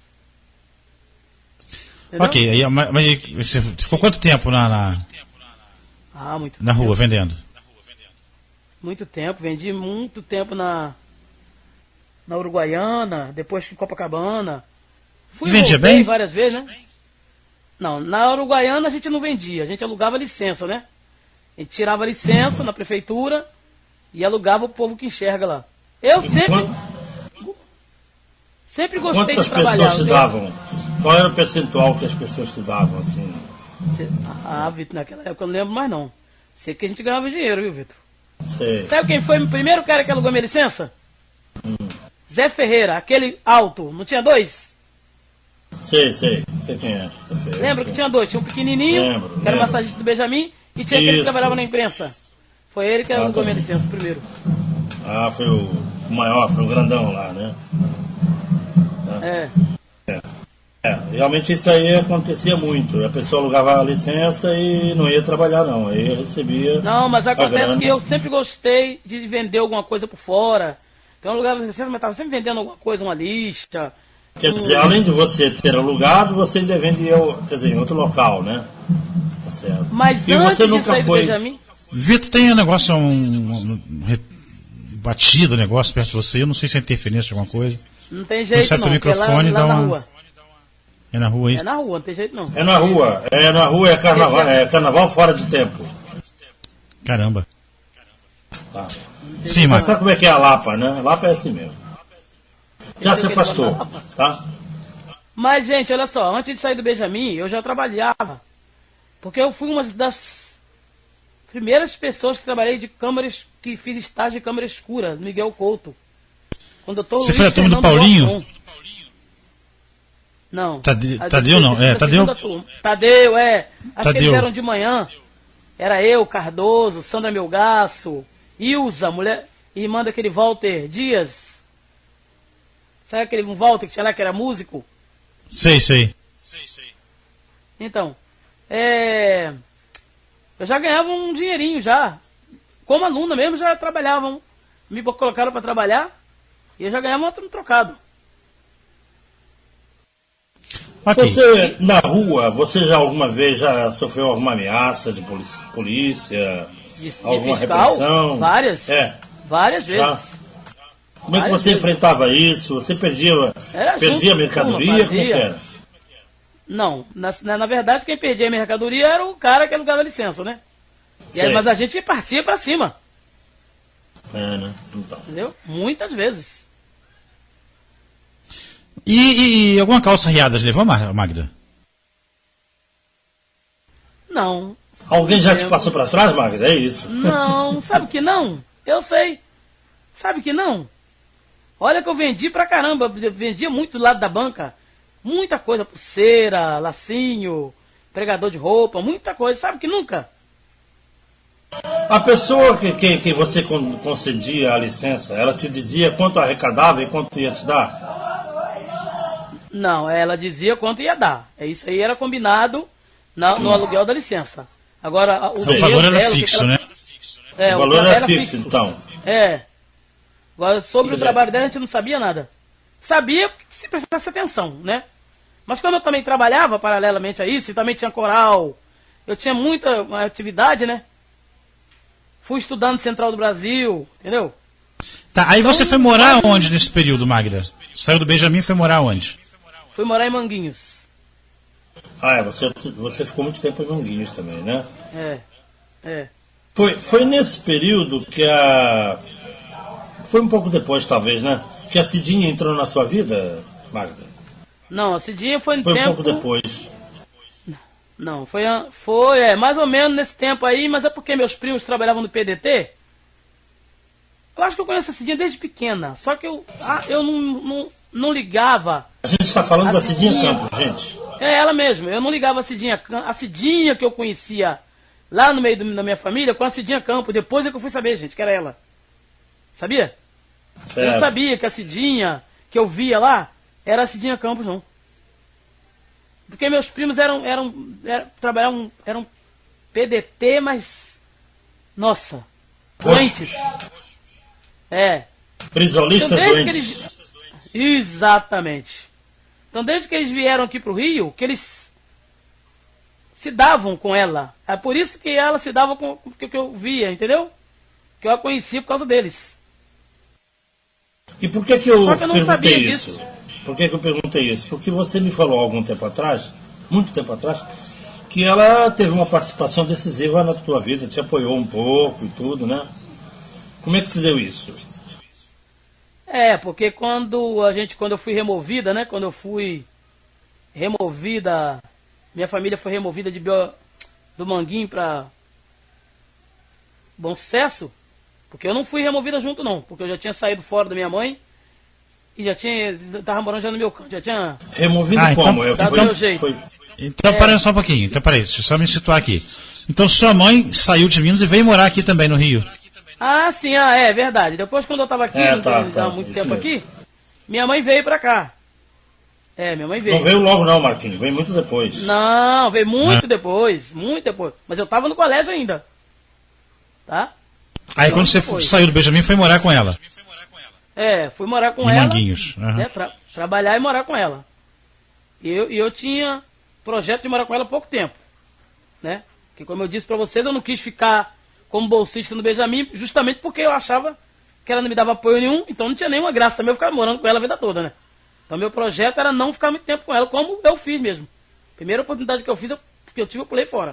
Entendeu? Ok, aí, mas, mas você ficou quanto tempo na, na, Ah, muito na tempo. rua vendendo? Muito tempo, vendi muito tempo na na Uruguaiana, depois em Copacabana. Fui E vendia voltei bem? várias vezes, né? Não, na Uruguaiana a gente não vendia, a gente alugava licença, né? A gente tirava licença na prefeitura e alugava o povo que enxerga lá. Eu sempre, Quant- sempre gostei Quantas de trabalhar. pessoas se eu- davam? Qual era o percentual que as pessoas se davam, assim? Ah, Vitor, naquela época eu não lembro mais não. Sei que a gente ganhava dinheiro, viu, Vitor? Sei. Sabe quem foi o primeiro cara que alugou minha licença? Zé Ferreira, aquele alto, não tinha dois? Sei, sei. Sei quem é. Sei, Lembra sei. que tinha dois? Tinha um pequenininho, Lembro, que era lembro. massagista do Benjamin, e tinha aquele que Isso. trabalhava na imprensa. Foi ele que Ah, alugou tá. minha licença primeiro. Ah, foi o o maior, foi o grandão lá, né? É. É, realmente isso aí acontecia muito. A pessoa alugava a licença e não ia trabalhar, não. Aí recebia. Não, mas a acontece grana. que eu sempre gostei de vender alguma coisa por fora. Então eu alugava licença, mas estava sempre vendendo alguma coisa, uma lista. Quer um- dizer, além de você ter alugado, você ainda vendia, quer dizer, em outro local, né? Tá certo. Mas E antes você de nunca sair do foi. Benjamin, Vitor, tem um negócio, um, um, um re- batido negócio perto de você, eu não sei se é interferência de alguma coisa. não tem jeito Acerta não, o porque é lá, microfone, lá dá na uma- rua. É na rua É isso? na rua, não tem jeito não. É na rua, é na rua, é carnaval, é carnaval fora de tempo. Caramba. Tá. Sim, Você mas sabe como é que é a Lapa, né? A Lapa é assim mesmo. Já se afastou, tá? Mas, gente, olha só, antes de sair do Benjamin, eu já trabalhava. Porque eu fui uma das primeiras pessoas que trabalhei de câmeras, que fiz estágio de câmera escura, no Miguel Couto. Com o doutor Você Luiz foi a turma do Fernando Paulinho? Boston. Não. Tade- A- Tadeu não, é, a Tadeu- segunda turma. Tadeu, é. Acho que Tadeu. eles eram de manhã. Era eu, Cardoso, Sandra Melgaço, Ilza, mulher, irmã daquele Walter Dias. Sabe aquele um Walter que tinha lá, que era músico? sei, sei. Então, é, eu já ganhava um dinheirinho já. Como aluna mesmo, já trabalhavam. Me colocaram para trabalhar e eu já ganhava um trocado. Ok. Você, na rua, você já alguma vez já sofreu alguma ameaça de polícia, polícia De, de alguma fiscal, repressão? várias. É, Várias vezes. já. Como é que Várias você vezes. enfrentava isso? Você perdia, Era perdia junto, a mercadoria? turma, Como é que fazia. era? Não, na, na, na verdade quem perdia a mercadoria era o cara que alugava a licença, né? E aí, Sei. mas a gente partia para cima, É, né? Então. entendeu? Muitas vezes. E, e- e alguma calça riada levou, Ma- Magda? Não, Alguém já te Eu- passou para trás, Magda? É isso. não, sabe que não? Eu sei. Sabe que não? Olha que eu vendi pra caramba, eu vendia muito do lado da banca. Muita coisa, pulseira, lacinho, pregador de roupa, muita coisa. Sabe que nunca? A pessoa que, que, que você con- concedia a licença, ela te dizia quanto arrecadava e quanto ia te dar? Não, ela dizia quanto ia dar. É isso aí era combinado na- no aluguel da licença. Agora, a- o O dinheiro valor era dela, o que fixo, que ela- né? É, o valor tra- era fixo, então. É. Agora, sobre Quer o dizer- trabalho dela, a gente não sabia nada. Sabia se prestasse atenção, né? Mas como eu também trabalhava paralelamente a isso, e também tinha coral, eu tinha muita uma atividade, né? Fui estudando Central do Brasil, entendeu? Tá, aí Então, você foi morar onde nesse período, Magda? Saiu do Benjamin e foi morar onde? Fui morar em Manguinhos. Ah, é, você, você ficou muito tempo em Manguinhos também, né? É, é. Foi, foi nesse período que a... Foi um pouco depois, talvez, né? Que a Cidinha entrou na sua vida, Magda? Não, a Cidinha foi no Foi tempo... um pouco depois. Não, foi, foi é, mais ou menos nesse tempo aí, mas é porque meus primos trabalhavam no P D T. Eu acho que eu conheço a Cidinha desde pequena, só que eu, ah, eu não, não, não ligava... A gente está falando a da Cidinha, Cidinha Campos, gente. É ela mesma, eu não ligava a Cidinha, a Cidinha que eu conhecia lá no meio do, da minha família com a Cidinha Campos, depois é que eu fui saber, gente, que era ela. Sabia? Certo. Eu não sabia que a Cidinha que eu via lá era a Cidinha Campos, não. Porque meus primos eram, eram, eram trabalhavam, eram P D T, mas, nossa, doentes. É. Prisolistas então, desde doentes. Que eles... Exatamente. Então, desde que eles vieram aqui pro Rio, que eles se davam com ela. É por isso que ela se dava com o que eu via, entendeu? Que eu a conhecia por causa deles. E por que que eu, Só que eu não perguntei sabia isso? disso. Por que que eu perguntei isso? Porque você me falou há algum tempo atrás, muito tempo atrás, que ela teve uma participação decisiva na tua vida, te apoiou um pouco e tudo, né? Como é que se deu isso? É, porque quando a gente, quando eu fui removida, né? Quando eu fui removida, minha família foi removida de Bio, do Manguinho para Bom Sucesso, porque eu não fui removida junto não, porque eu já tinha saído fora da minha mãe e já tinha, tava morando já no meu canto, já tinha... Removido Ah, então- como? Eu, Dado foi, meu jeito. foi- Então, É. para só um pouquinho. Então, peraí, deixa eu só me situar aqui. Então, sua mãe saiu de Minas e veio morar aqui também no Rio. Ah, sim, ah, é verdade. Depois quando eu tava aqui, É, não tá, tava tá, muito isso tempo mesmo. aqui, minha mãe veio pra cá. É, minha mãe veio. Não veio logo não, Marquinhos, veio muito depois. Não, veio muito Ah. depois, muito depois. Mas eu tava no colégio ainda. Tá? Aí, quando você Foi. saiu do Benjamin, foi morar com ela. É, fui morar com Em ela. Manguinhos. Aham. Né, tra- trabalhar e morar com ela. E eu, e eu tinha projeto de morar com ela há pouco tempo. Né? Que como eu disse pra vocês, eu não quis ficar como bolsista no Benjamin, justamente porque eu achava que ela não me dava apoio nenhum, então não tinha nenhuma graça também eu ficar morando com ela a vida toda, né? Então meu projeto era não ficar muito tempo com ela, como eu fiz mesmo. Primeira oportunidade que eu fiz, eu, que eu tive, eu pulei fora.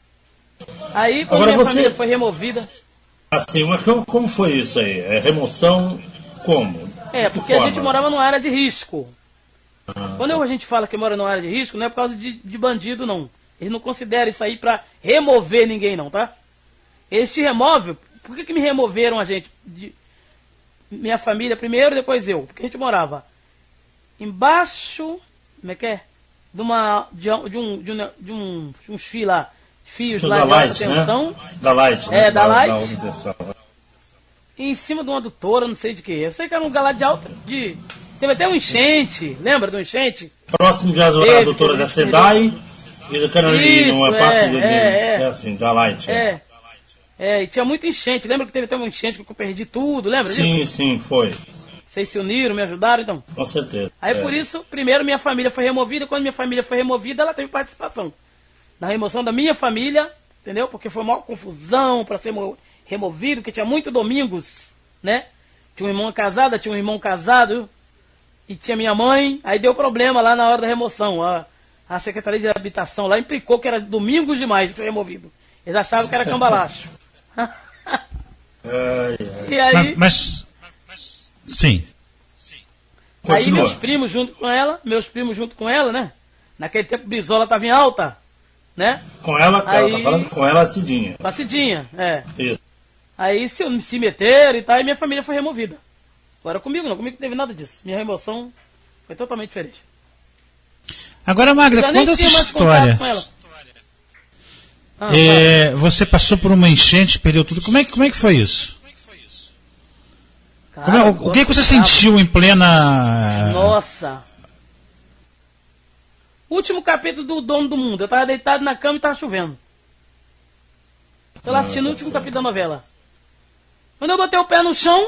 Aí, quando Agora minha você- família foi removida... Assim, mas como, como foi isso aí? É remoção como? É, De que porque a forma? gente morava numa área de risco. Quando eu- a gente fala que mora numa área de risco, não é por causa de, de bandido, não. Eles não consideram isso aí pra remover ninguém, não, tá? Eles te removem. Por que, que me removeram a gente? De- minha família primeiro, depois eu. Porque a gente morava embaixo, como é que é? De uma. De, um- de um. De, um, de, um, de uns fios lá. Fios Isso lá da de alta Light, tensão. né? Da Light, É, né? da Light. Da alta tensão. E em cima de uma adutora, não sei de que. Eu sei que era um lugar lá de alta. De, teve até um enchente. Lembra do enchente? Próximo da Teve, doutora teve, da SEDAI e do Carolina, Isso, uma é, parte de, de- é, é. é assim, da Light. É. É, e tinha muita enchente. Lembra que teve até uma enchente que eu perdi tudo, lembra disso? Sim, sim, foi. Vocês se uniram, me ajudaram, então. Com certeza. Aí É. por isso, primeiro minha família foi removida. Quando minha família foi removida, ela teve participação na remoção da minha família, entendeu? Porque foi uma confusão para ser mo- removido, porque tinha muito domingos, né? Tinha uma irmã casada, tinha um irmão casado e tinha minha mãe. Aí deu problema lá na hora da remoção. A, a Secretaria de Habitação lá implicou que era domingos demais de ser removido. Eles achavam que era cambalacho. Ai, ai. E aí... Mas, mas- sim. Aí Continua. meus primos junto com ela, meus primos junto com ela, né? Naquele tempo Brizola estava em alta, né? Com ela, ela Aí- tá falando com ela a Cidinha. Bacidinha, é. Isso. Aí se, se meteram e tal, e minha família foi removida. Agora comigo não, comigo não teve nada disso. Minha remoção foi totalmente diferente. Agora, Magda, Já nem conta essa tinha mais história. contato com ela. Ah, É, você passou por uma enchente, perdeu tudo. Como é, que- como é que foi isso? cara, Como é- o, o que, que você bravo. sentiu em plena. Nossa. Último capítulo do Dono do Mundo. Eu tava deitado na cama e tava chovendo. Tô lá assistindo o último capítulo da novela. Quando eu botei o pé no chão,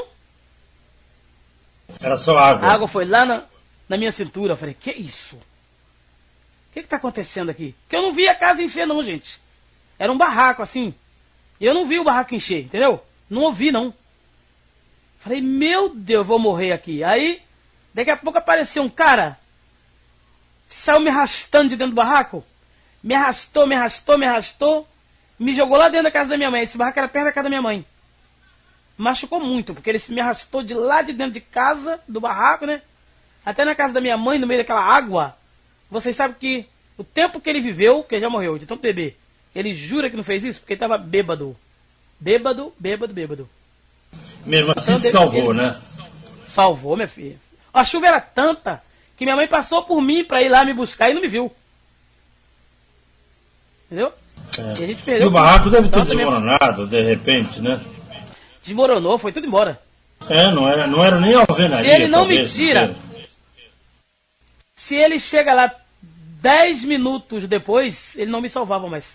Era só água. a água foi lá na, na minha cintura. Eu falei, que isso? O que que tá acontecendo aqui? Porque eu não vi a casa encher não, gente. Era um barraco assim. E eu não vi o barraco encher, entendeu? Não ouvi não. Falei, meu Deus, eu vou morrer aqui. Aí, daqui a pouco apareceu um cara. Saiu me arrastando de dentro do barraco. Me arrastou, me arrastou, me arrastou. Me jogou lá dentro da casa da minha mãe. Esse barraco era perto da casa da minha mãe. Machucou muito, porque ele se me arrastou de lá de dentro de casa, do barraco, né? até na casa da minha mãe, no meio daquela água, vocês sabem que o tempo que ele viveu, que ele já morreu, de tanto beber, ele jura que não fez isso porque ele estava bêbado. Bêbado, bêbado, bêbado. Mesmo assim Então, te salvou, ele... né? Salvou, minha filha. A chuva era tanta que minha mãe passou por mim para ir lá me buscar e não me viu. Entendeu? É. E, a gente E perdeu o barraco deve ter tanto minha- desmoronado, de repente, né? Desmoronou, foi tudo embora. É, não era, não era nem alvenaria, Se ele não me talvez, tira, inteiro. se ele chega lá dez minutos depois, ele não me salvava mais.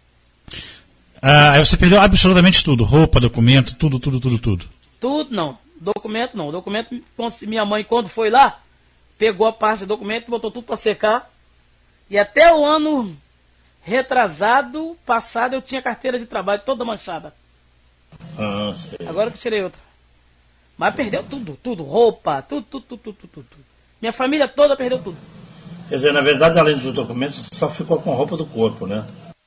Ah, aí você perdeu absolutamente tudo. Roupa, documento, tudo, tudo, tudo, tudo. Tudo não. Documento não. Documento, minha mãe, quando foi lá, pegou a parte do documento, botou tudo para secar. E até o ano retrasado, passado, eu tinha carteira de trabalho toda manchada. Ah, sei. Agora que eu tirei outra. Mas perdeu tudo, tudo. Roupa, tudo, tudo, tudo, tudo, tudo. tudo. Minha família toda perdeu tudo. Quer dizer, na verdade, além dos documentos, você só ficou com roupa do corpo, né?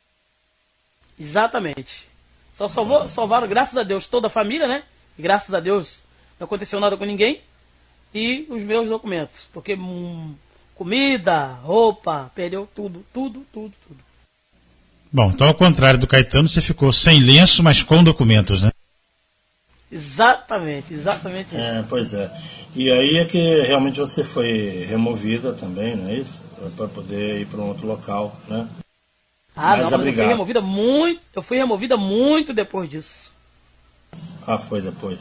Exatamente. Só salvou, salvaram, graças a Deus, toda a família, né? E graças a Deus não aconteceu nada com ninguém. E os meus documentos. Porque hum, comida, roupa, perdeu tudo, tudo, tudo, tudo. Bom, então ao contrário do Caetano, você ficou sem lenço, mas com documentos, né? Exatamente, exatamente isso. É, pois é. E aí é que realmente você foi removida também, não é isso? Para poder ir para um outro local, né? Ah, Mais não, mas eu fui abrigado. removida muito, eu fui removida muito depois disso. Ah, foi depois.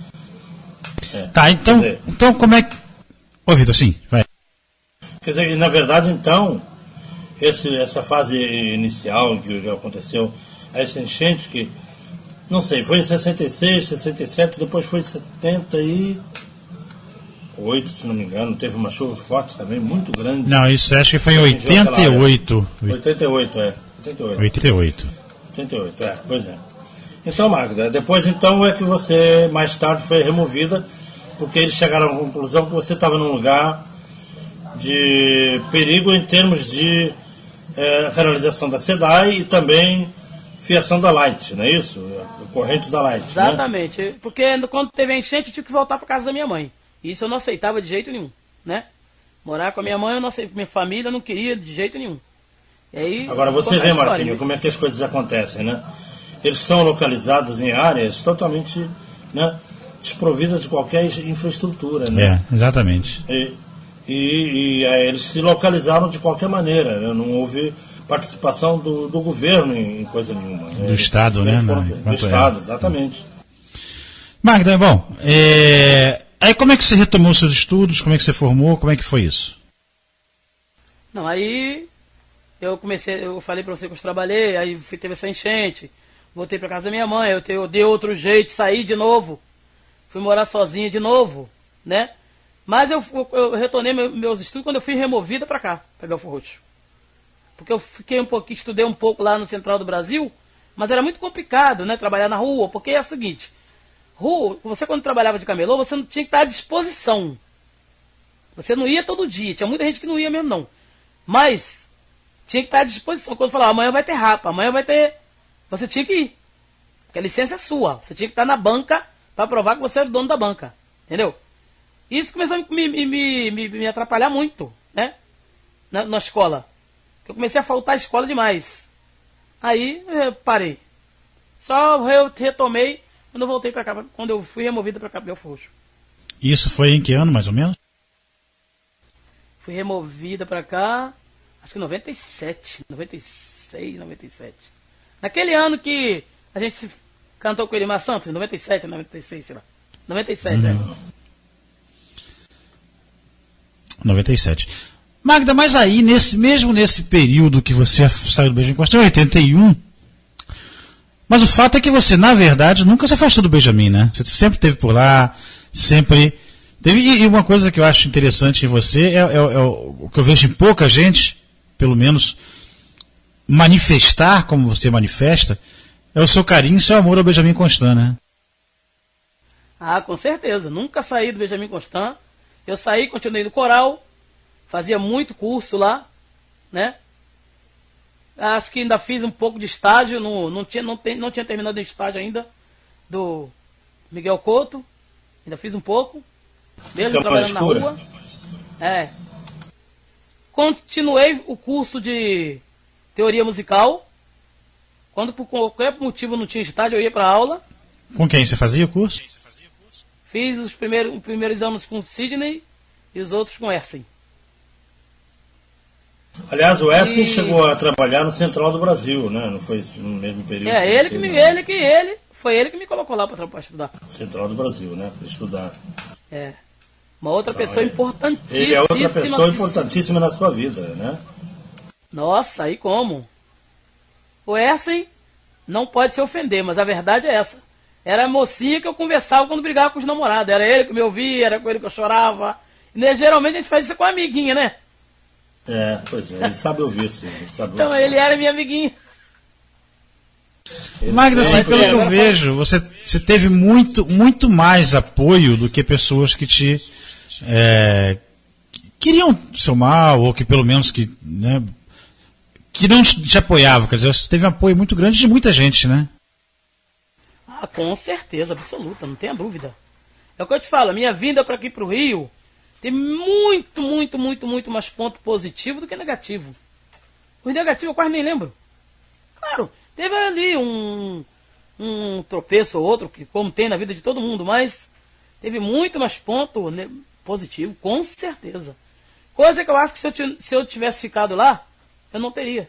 É. Tá, então, Quer dizer, então como é que... Ô, Vitor, sim, vai. quer dizer, na verdade, então, esse, essa fase inicial que que aconteceu, essa enchente que, não sei, foi em sessenta e seis, sessenta e sete, depois foi em setenta e oito, se não me engano, teve uma chuva forte também, muito grande. Não, isso acho que foi em oitenta e oito. oitenta e oito, é. oitenta e oito. oitenta e oito. oitenta e oito, é, pois é. Então, Magda, depois então é que você, mais tarde, foi removida, porque eles chegaram à conclusão que você estava num lugar de perigo em termos de é, canalização da SEDAI e também fiação da Light, não é isso? A corrente da Light, né? Exatamente. Porque quando teve a enchente, eu tive que voltar para casa da minha mãe. Isso eu não aceitava de jeito nenhum, né? Morar com a minha mãe, eu não aceitava, minha família eu não queria de jeito nenhum. E aí, Agora você conta a vê, história, Marquinhos, né? como é que as coisas acontecem, né? Eles são localizados em áreas totalmente, né, desprovidas de qualquer infraestrutura, né? É, exatamente. E, e, e aí eles se localizaram de qualquer maneira, né? Não houve participação do, do governo em, em coisa nenhuma. Do Eles- Estado, eles né? foram- Não, do enquanto é. Estado, exatamente. Magda, bom, é... aí como é que você retomou seus estudos, como é que você formou, como é que foi isso? Não, aí eu comecei, eu falei pra você que eu trabalhei, aí fui- teve essa enchente, voltei pra casa da minha mãe, eu, te- eu dei outro jeito, saí de novo, fui morar sozinho de novo, né? Mas eu, eu, eu retornei meu- meus estudos quando eu fui removida pra cá, pra Belfort Roxo. Porque eu fiquei um pouquinho, estudei um pouco lá no Central do Brasil, mas era muito complicado, né? Trabalhar na rua, porque é o seguinte, rua, você quando trabalhava de camelô, você não tinha que estar à disposição. Você não ia todo dia, tinha muita gente que não ia mesmo não. Mas tinha que estar à disposição. Quando falava, amanhã vai ter rapa, amanhã vai ter... Você tinha que ir. Porque a licença é sua. Você tinha que estar na banca para provar que você era o dono da banca. Entendeu? Isso começou a me, me, me, me, me atrapalhar muito, né? Na, na escola. Eu comecei a faltar à escola demais. Aí eu parei. Só eu retomei quando eu voltei para cá, quando eu fui removido para cá, Belfort Roxo. Isso foi em que ano, mais ou menos? Fui removida pra cá, acho que em noventa e sete, noventa e seis, noventa e sete. Naquele ano que a gente se cantou com o Elimar Santos, noventa e sete, noventa e seis, sei lá. noventa e sete, Uhum. é. noventa e sete. Magda, mas aí, nesse, mesmo nesse período que você saiu do Benjamin Constant, em oitenta e um, mas o fato é que você, na verdade, nunca se afastou do Benjamin, né? Você sempre esteve por lá, sempre... Teve, e uma coisa que eu acho interessante em você, é, é, é o que eu vejo em pouca gente, pelo menos, manifestar como você manifesta, é o seu carinho e seu amor ao Benjamin Constant, né? Ah, com certeza. Nunca saí do Benjamin Constant. Eu saí, continuei no coral, fazia muito curso lá, né? Acho que ainda fiz um pouco de estágio, no, não, tinha, não, tem, não tinha terminado o estágio ainda, do Miguel Couto, ainda fiz um pouco, mesmo Campanha trabalhando na Escura? rua. É. Continuei o curso de teoria musical. Quando por qualquer motivo não tinha estágio, eu ia para aula. Com quem você fazia o curso? Fiz os primeiros, os primeiros anos com Sidney e os outros com Ersen. Aliás, o Ersen E- chegou a trabalhar no Central do Brasil, né? Não foi no mesmo período? É, ele que você, me, não. ele que ele, foi ele que me colocou lá para estudar. Central do Brasil, né? Para estudar. É. Uma outra Ah, pessoa é. importantíssima. Ele é outra pessoa importantíssima na sua vida, né? Nossa, aí como? O Ersen não pode se ofender, mas a verdade é essa. Era a mocinha que eu conversava quando brigava com os namorados. Era ele que me ouvia, era com ele que eu chorava. E, né, geralmente a gente faz isso com a amiguinha, né? É, pois é, ele sabe ouvir, sim. Ele sabe Então ouvir. ele era minha amiguinha. Ele Magda, assim, sempre- pelo que eu agora vejo, você, você teve muito, muito mais apoio do que pessoas que te é, que queriam seu mal, ou que pelo menos que, né, que não te, te apoiavam. Quer dizer, você teve um apoio muito grande de muita gente, né? Ah, com certeza, absoluta, não tenha dúvida. É o que eu te falo, a minha vinda para aqui para o Rio tem muito, muito, muito, muito mais ponto positivo do que negativo. Os negativos eu quase nem lembro. Claro, teve ali um, um tropeço ou outro, que como tem na vida de todo mundo, mas teve muito mais ponto né, positivo, com certeza. Coisa que eu acho que se eu, ti- se eu tivesse ficado lá, eu não teria.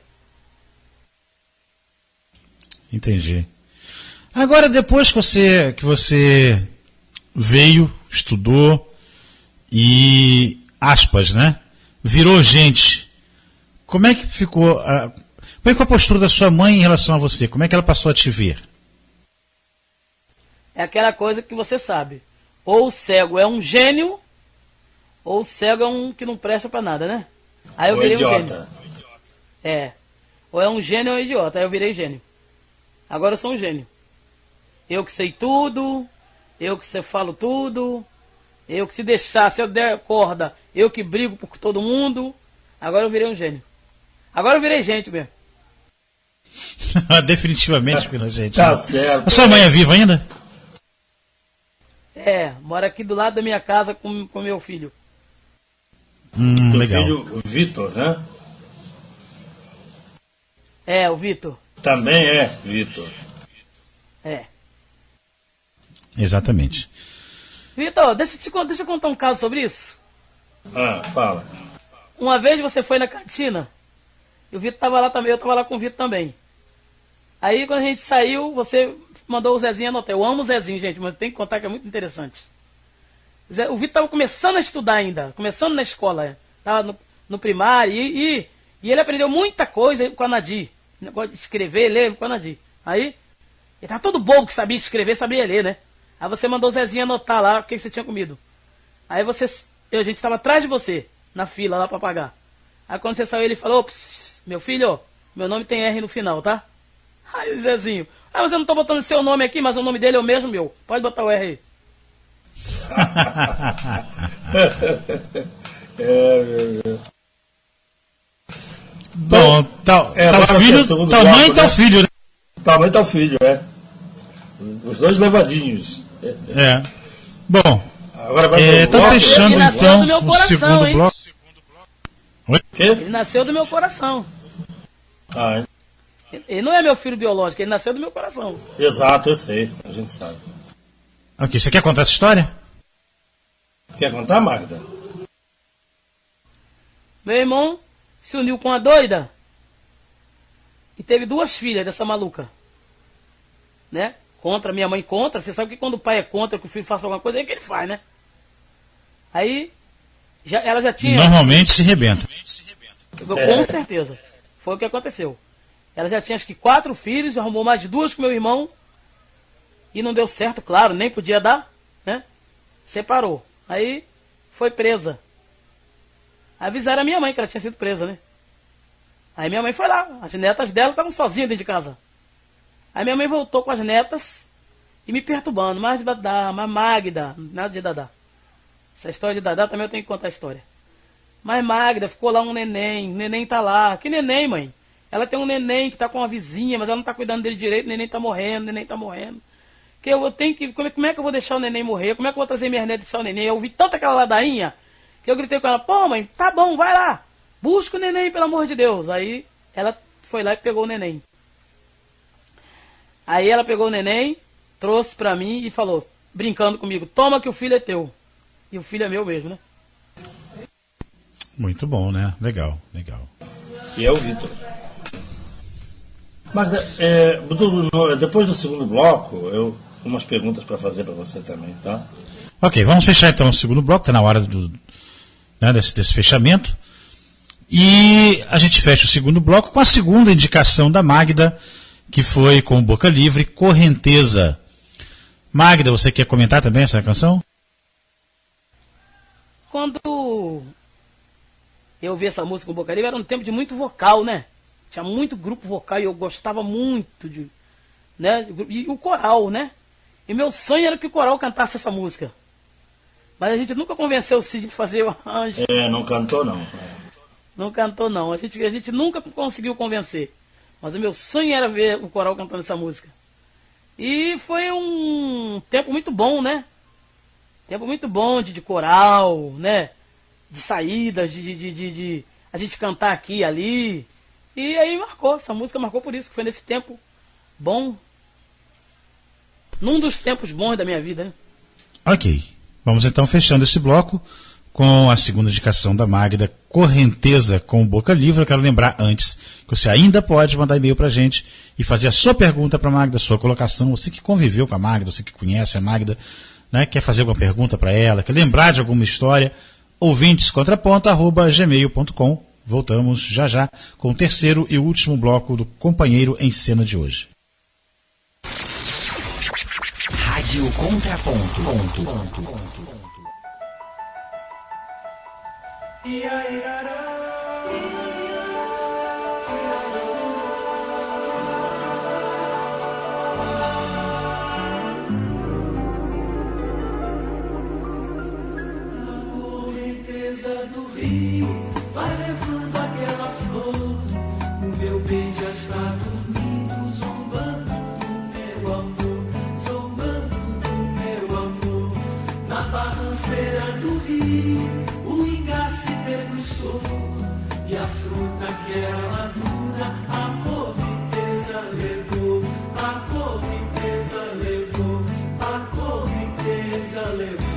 Entendi. Agora, depois que você, que você veio, estudou e, aspas, né, virou gente, como é que ficou, a, como é que foi a postura da sua mãe em relação a você? Como é que ela passou a te ver? É aquela coisa que você sabe. Ou o cego é um gênio, ou o cego é um que não presta pra nada, né? Aí eu O virei um gênio. idiota. É. Ou é um gênio ou é um idiota. Aí eu virei gênio. Agora eu sou um gênio. Eu que sei tudo, eu que sei, falo tudo, eu que se deixar, se eu der corda, eu que brigo por todo mundo. Agora eu virei um gênio. Agora eu virei gente mesmo. Definitivamente pela gente. Tá né? certo. A sua mãe é viva ainda? É, mora aqui do lado da minha casa com, com meu filho. Hum, Teu legal. filho, o Vitor, né? É, o Vitor. Também é Vitor. É. Exatamente. Vitor, deixa eu te con- deixa eu contar um caso sobre isso. Ah, fala. Uma vez você foi na cantina, e o Vitor estava lá também, eu estava lá com o Vitor também. Aí quando a gente saiu, você mandou o Zezinho anotar. Eu amo o Zezinho, gente, mas tem que contar que é muito interessante. Zé- O Vitor estava começando a estudar ainda, começando na escola, estava no, no primário, e, e, e ele aprendeu muita coisa com a Nadir. Negócio de escrever, ler com a Nadir. Aí, ele estava todo bobo que sabia escrever, sabia ler, né? Aí você mandou o Zezinho anotar lá o que que você tinha comido. Aí você, a gente estava atrás de você, na fila lá para pagar. Aí quando você saiu, ele falou, "Pss, pss, meu filho, meu nome tem R no final, tá?" Aí o Zezinho, ah, mas eu não tô botando seu nome aqui, mas o nome dele é o mesmo meu. Pode botar o R aí. É, meu Deus. Bom, tal, é, tal agora filho, é o segundo tal bloco, mãe e tal né? filho, né? Também tá o filho, é. Os dois levadinhos. É. Bom, Agora vai é, pro tá bloco. fechando Ele nasceu então do meu o coração, segundo hein? bloco. Quê? Ele nasceu do meu coração. Ah, Ele não é meu filho biológico, ele nasceu do meu coração. exato, eu sei. A gente sabe. Ok, você quer contar essa história? Quer contar, Magda? Meu irmão se uniu com a doida e teve duas filhas dessa maluca. Né? Contra, minha mãe contra. Você sabe que quando o pai é contra que o filho faça alguma coisa, é que ele faz, né? Aí, já, ela já tinha... Normalmente se rebenta. Com É. certeza. Foi o que aconteceu. Ela já tinha acho que quatro filhos, arrumou mais de duas com meu irmão. E não deu certo, claro, nem podia dar, né? Separou. Aí foi presa. Avisaram a minha mãe que ela tinha sido presa, né? Aí minha mãe foi lá. As netas dela estavam sozinhas dentro de casa. Aí minha mãe voltou com as netas e me perturbando. Mais Dadá, mais Magda. Nada de Dadá. Essa história de Dadá também eu tenho que contar a história. Mas Magda, ficou lá um neném. O neném tá lá. Que neném, mãe? Ela tem um neném que tá com uma vizinha, mas ela não tá cuidando dele direito. O neném tá morrendo, o neném tá morrendo. Que eu tenho que... Como é, como é que eu vou deixar o neném morrer? Como é que eu vou trazer minha neta e deixar o neném? Eu ouvi tanta aquela ladainha Que eu gritei com ela, pô mãe, tá bom, vai lá, busca o neném, pelo amor de Deus. Aí ela foi lá e pegou o neném. Aí ela pegou o neném, trouxe pra mim e falou, brincando comigo, toma que o filho é teu. E o filho é meu mesmo, né? Muito bom, né? Legal, legal. E é o Vitor. Mas é, do, depois do segundo bloco, eu umas perguntas para fazer para você também, tá? Ok, vamos fechar então o segundo bloco, está na hora do, né, desse, desse fechamento. E a gente fecha o segundo bloco com a segunda indicação da Magda, que foi com Boca Livre, Correnteza. Magda, você quer comentar também essa canção? Quando eu ouvi essa música com Boca Livre, era um tempo de muito vocal, né? Tinha muito grupo vocal e eu gostava muito de, né? E o coral, né? E meu sonho era que o coral cantasse essa música. Mas a gente nunca convenceu o Cid de fazer o arranjo. É, não cantou não. Não cantou não. A gente, a gente nunca conseguiu convencer. Mas o meu sonho era ver o coral cantando essa música. E foi um tempo muito bom, né? Tempo muito bom de, de coral, né? De saídas, de, de, de, de a gente cantar aqui e ali. E aí marcou, essa música marcou por isso, que foi nesse tempo bom. Num dos tempos bons da minha vida, né? Ok. Vamos então fechando esse bloco com a segunda indicação da Magda, Correnteza com Boca Livre. Eu quero lembrar antes que você ainda pode mandar e-mail pra gente e fazer a sua pergunta pra Magda, a sua colocação. Você que conviveu com a Magda, você que conhece a Magda, né, quer fazer alguma pergunta para ela, quer lembrar de alguma história, ouvintes contraponto arroba gmail ponto com. Voltamos já já com o terceiro e último bloco do Companheiro em Cena de hoje. Rádio Contraponto. Ponto, ponto, ponto. Do rio, vai levando aquela flor. O meu bem já está dormindo, zombando do meu amor, zombando do meu amor. Na barranceira do rio, o ingá se debruçou, e a fruta que era madura, a correnteza levou, a correnteza levou, a correnteza levou.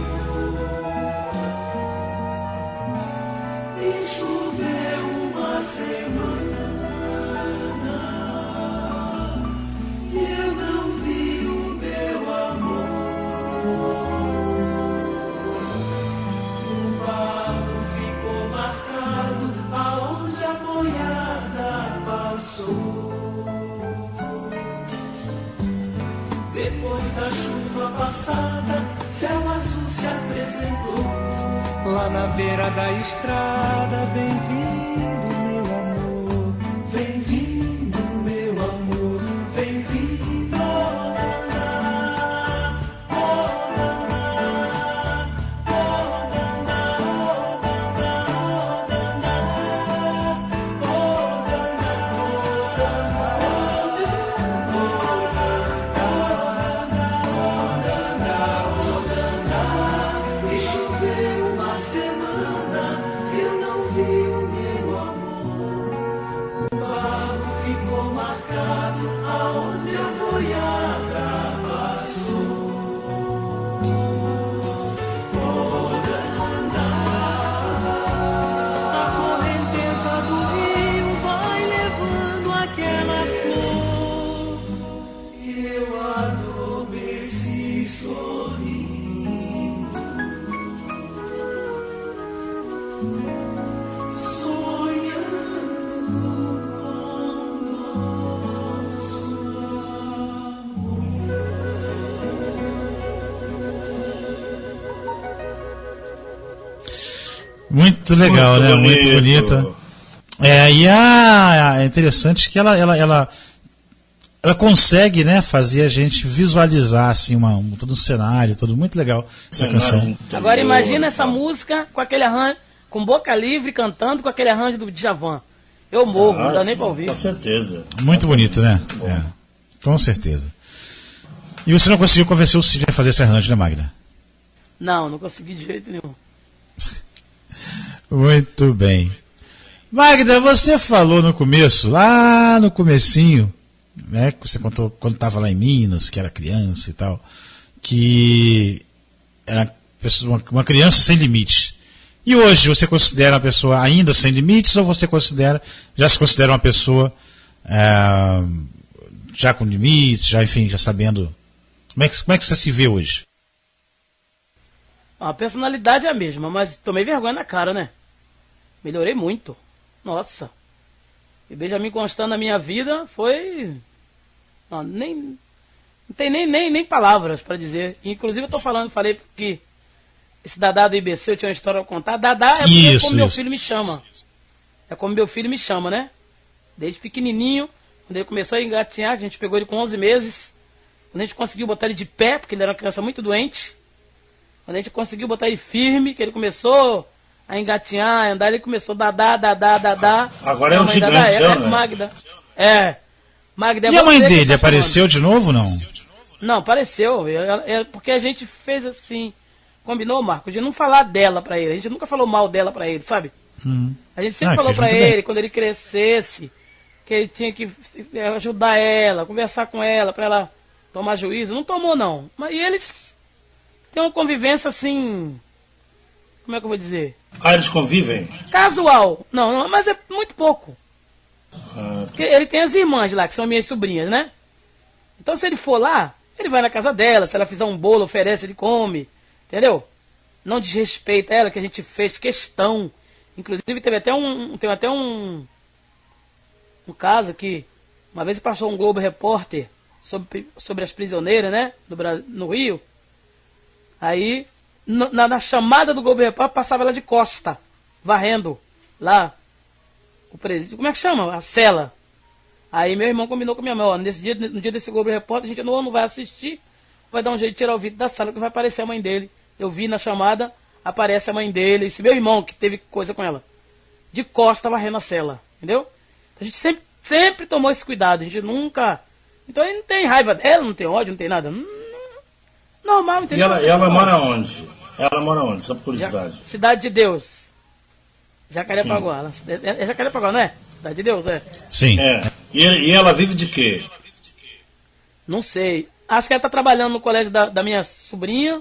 Depois da chuva passada, céu azul se apresentou. Lá na beira da estrada, bem-vindo, meu amor. Bem-vindo, meu amor. Bem-vindo. Oh, naná. Oh, naná. Oh, naná. Oh, naná. Oh, Muito legal, muito né? Bonito. Muito bonita. É, e a, é interessante que ela, ela, ela, ela consegue, né, fazer a gente visualizar assim, uma, um, todo um cenário, tudo muito legal essa Cenário canção. interior, Agora imagina essa tá. música com aquele arranjo, com Boca Livre cantando com aquele arranjo do Djavan. Eu morro, Ah, não dá sim, nem pra ouvir. Com certeza. Muito bonito, né? É, com certeza. E você não conseguiu convencer o Cid a fazer esse arranjo, né, Magda? Não, não consegui de jeito nenhum. Muito bem. Magda, você falou no começo, lá no comecinho, né, que você contou quando estava lá em Minas, que era criança e tal, que era uma criança sem limite. E hoje você considera uma pessoa ainda sem limites ou você considera, já se considera uma pessoa é, já com limites, já, enfim, já sabendo... Como é que, como é que você se vê hoje? A personalidade é a mesma, mas tomei vergonha na cara, né? Melhorei muito. Nossa. E Benjamin Constant na minha vida foi... Não, nem, não tem nem, nem, nem palavras para dizer. Inclusive eu tô falando, falei que esse Dadá do I B C eu tinha uma história pra contar. Dadá é isso, como meu isso. filho me chama. É como meu filho me chama, né? Desde pequenininho, quando ele começou a engatinhar, a gente pegou ele com onze meses. Quando a gente conseguiu botar ele de pé, porque ele era uma criança muito doente. Quando a gente conseguiu botar ele firme, que ele começou a engatinhar, a andar, ele começou a dadá, dadá, dadá. Agora é um gigante, dadá, é, né? é, Magda. É. Magda é E a mãe você que dele tá apareceu chamando. de novo, não? Não, apareceu. É, é porque a gente fez assim, combinou, Marco, de não falar dela pra ele. A gente nunca falou mal dela pra ele, sabe? Hum. A gente sempre Ah, falou fez pra muito ele, bem. quando ele crescesse, que ele tinha que ajudar ela, conversar com ela, pra ela tomar juízo. Não tomou, não. Mas e eles têm uma convivência assim... Como é que eu vou dizer? Ah, eles convivem? Casual. Não, não, mas é muito pouco. Ah, Porque ele tem as irmãs lá, que são minhas sobrinhas, né? Então se ele for lá, ele vai na casa dela, se ela fizer um bolo, oferece, ele come. Entendeu? Não desrespeita ela, que a gente fez questão. Inclusive teve até um. Teve até um. Um caso que uma vez passou um Globo Repórter sobre, sobre as prisioneiras, né? Do, Bra- no Rio. Aí, no- na, na chamada do Globo Repórter, passava ela de costa, varrendo lá o presídio. Como é que chama? A cela. Aí meu irmão combinou com minha mãe, ó, nesse dia, no dia desse Globo Repórter, a gente não, não vai assistir, vai dar um jeito de tirar o vídeo da sala, que vai aparecer a mãe dele. Eu vi na chamada, aparece a mãe dele, esse meu irmão que teve coisa com ela, de costa varrendo a cela, entendeu? A gente sempre, sempre tomou esse cuidado, a gente nunca... Então ele não tem raiva dela, não tem ódio, não tem nada. Hum, normal, e entendeu? ela, e ela mora onde? Ela mora onde? Só por curiosidade. Ja- Cidade de Deus. Jacarepaguá. Ela- É, é Jacarepaguá, não é? Cidade de Deus, é. Sim. É. E, ele- e ela vive de quê? Não sei. Acho que ela tá trabalhando no colégio da, da minha sobrinha.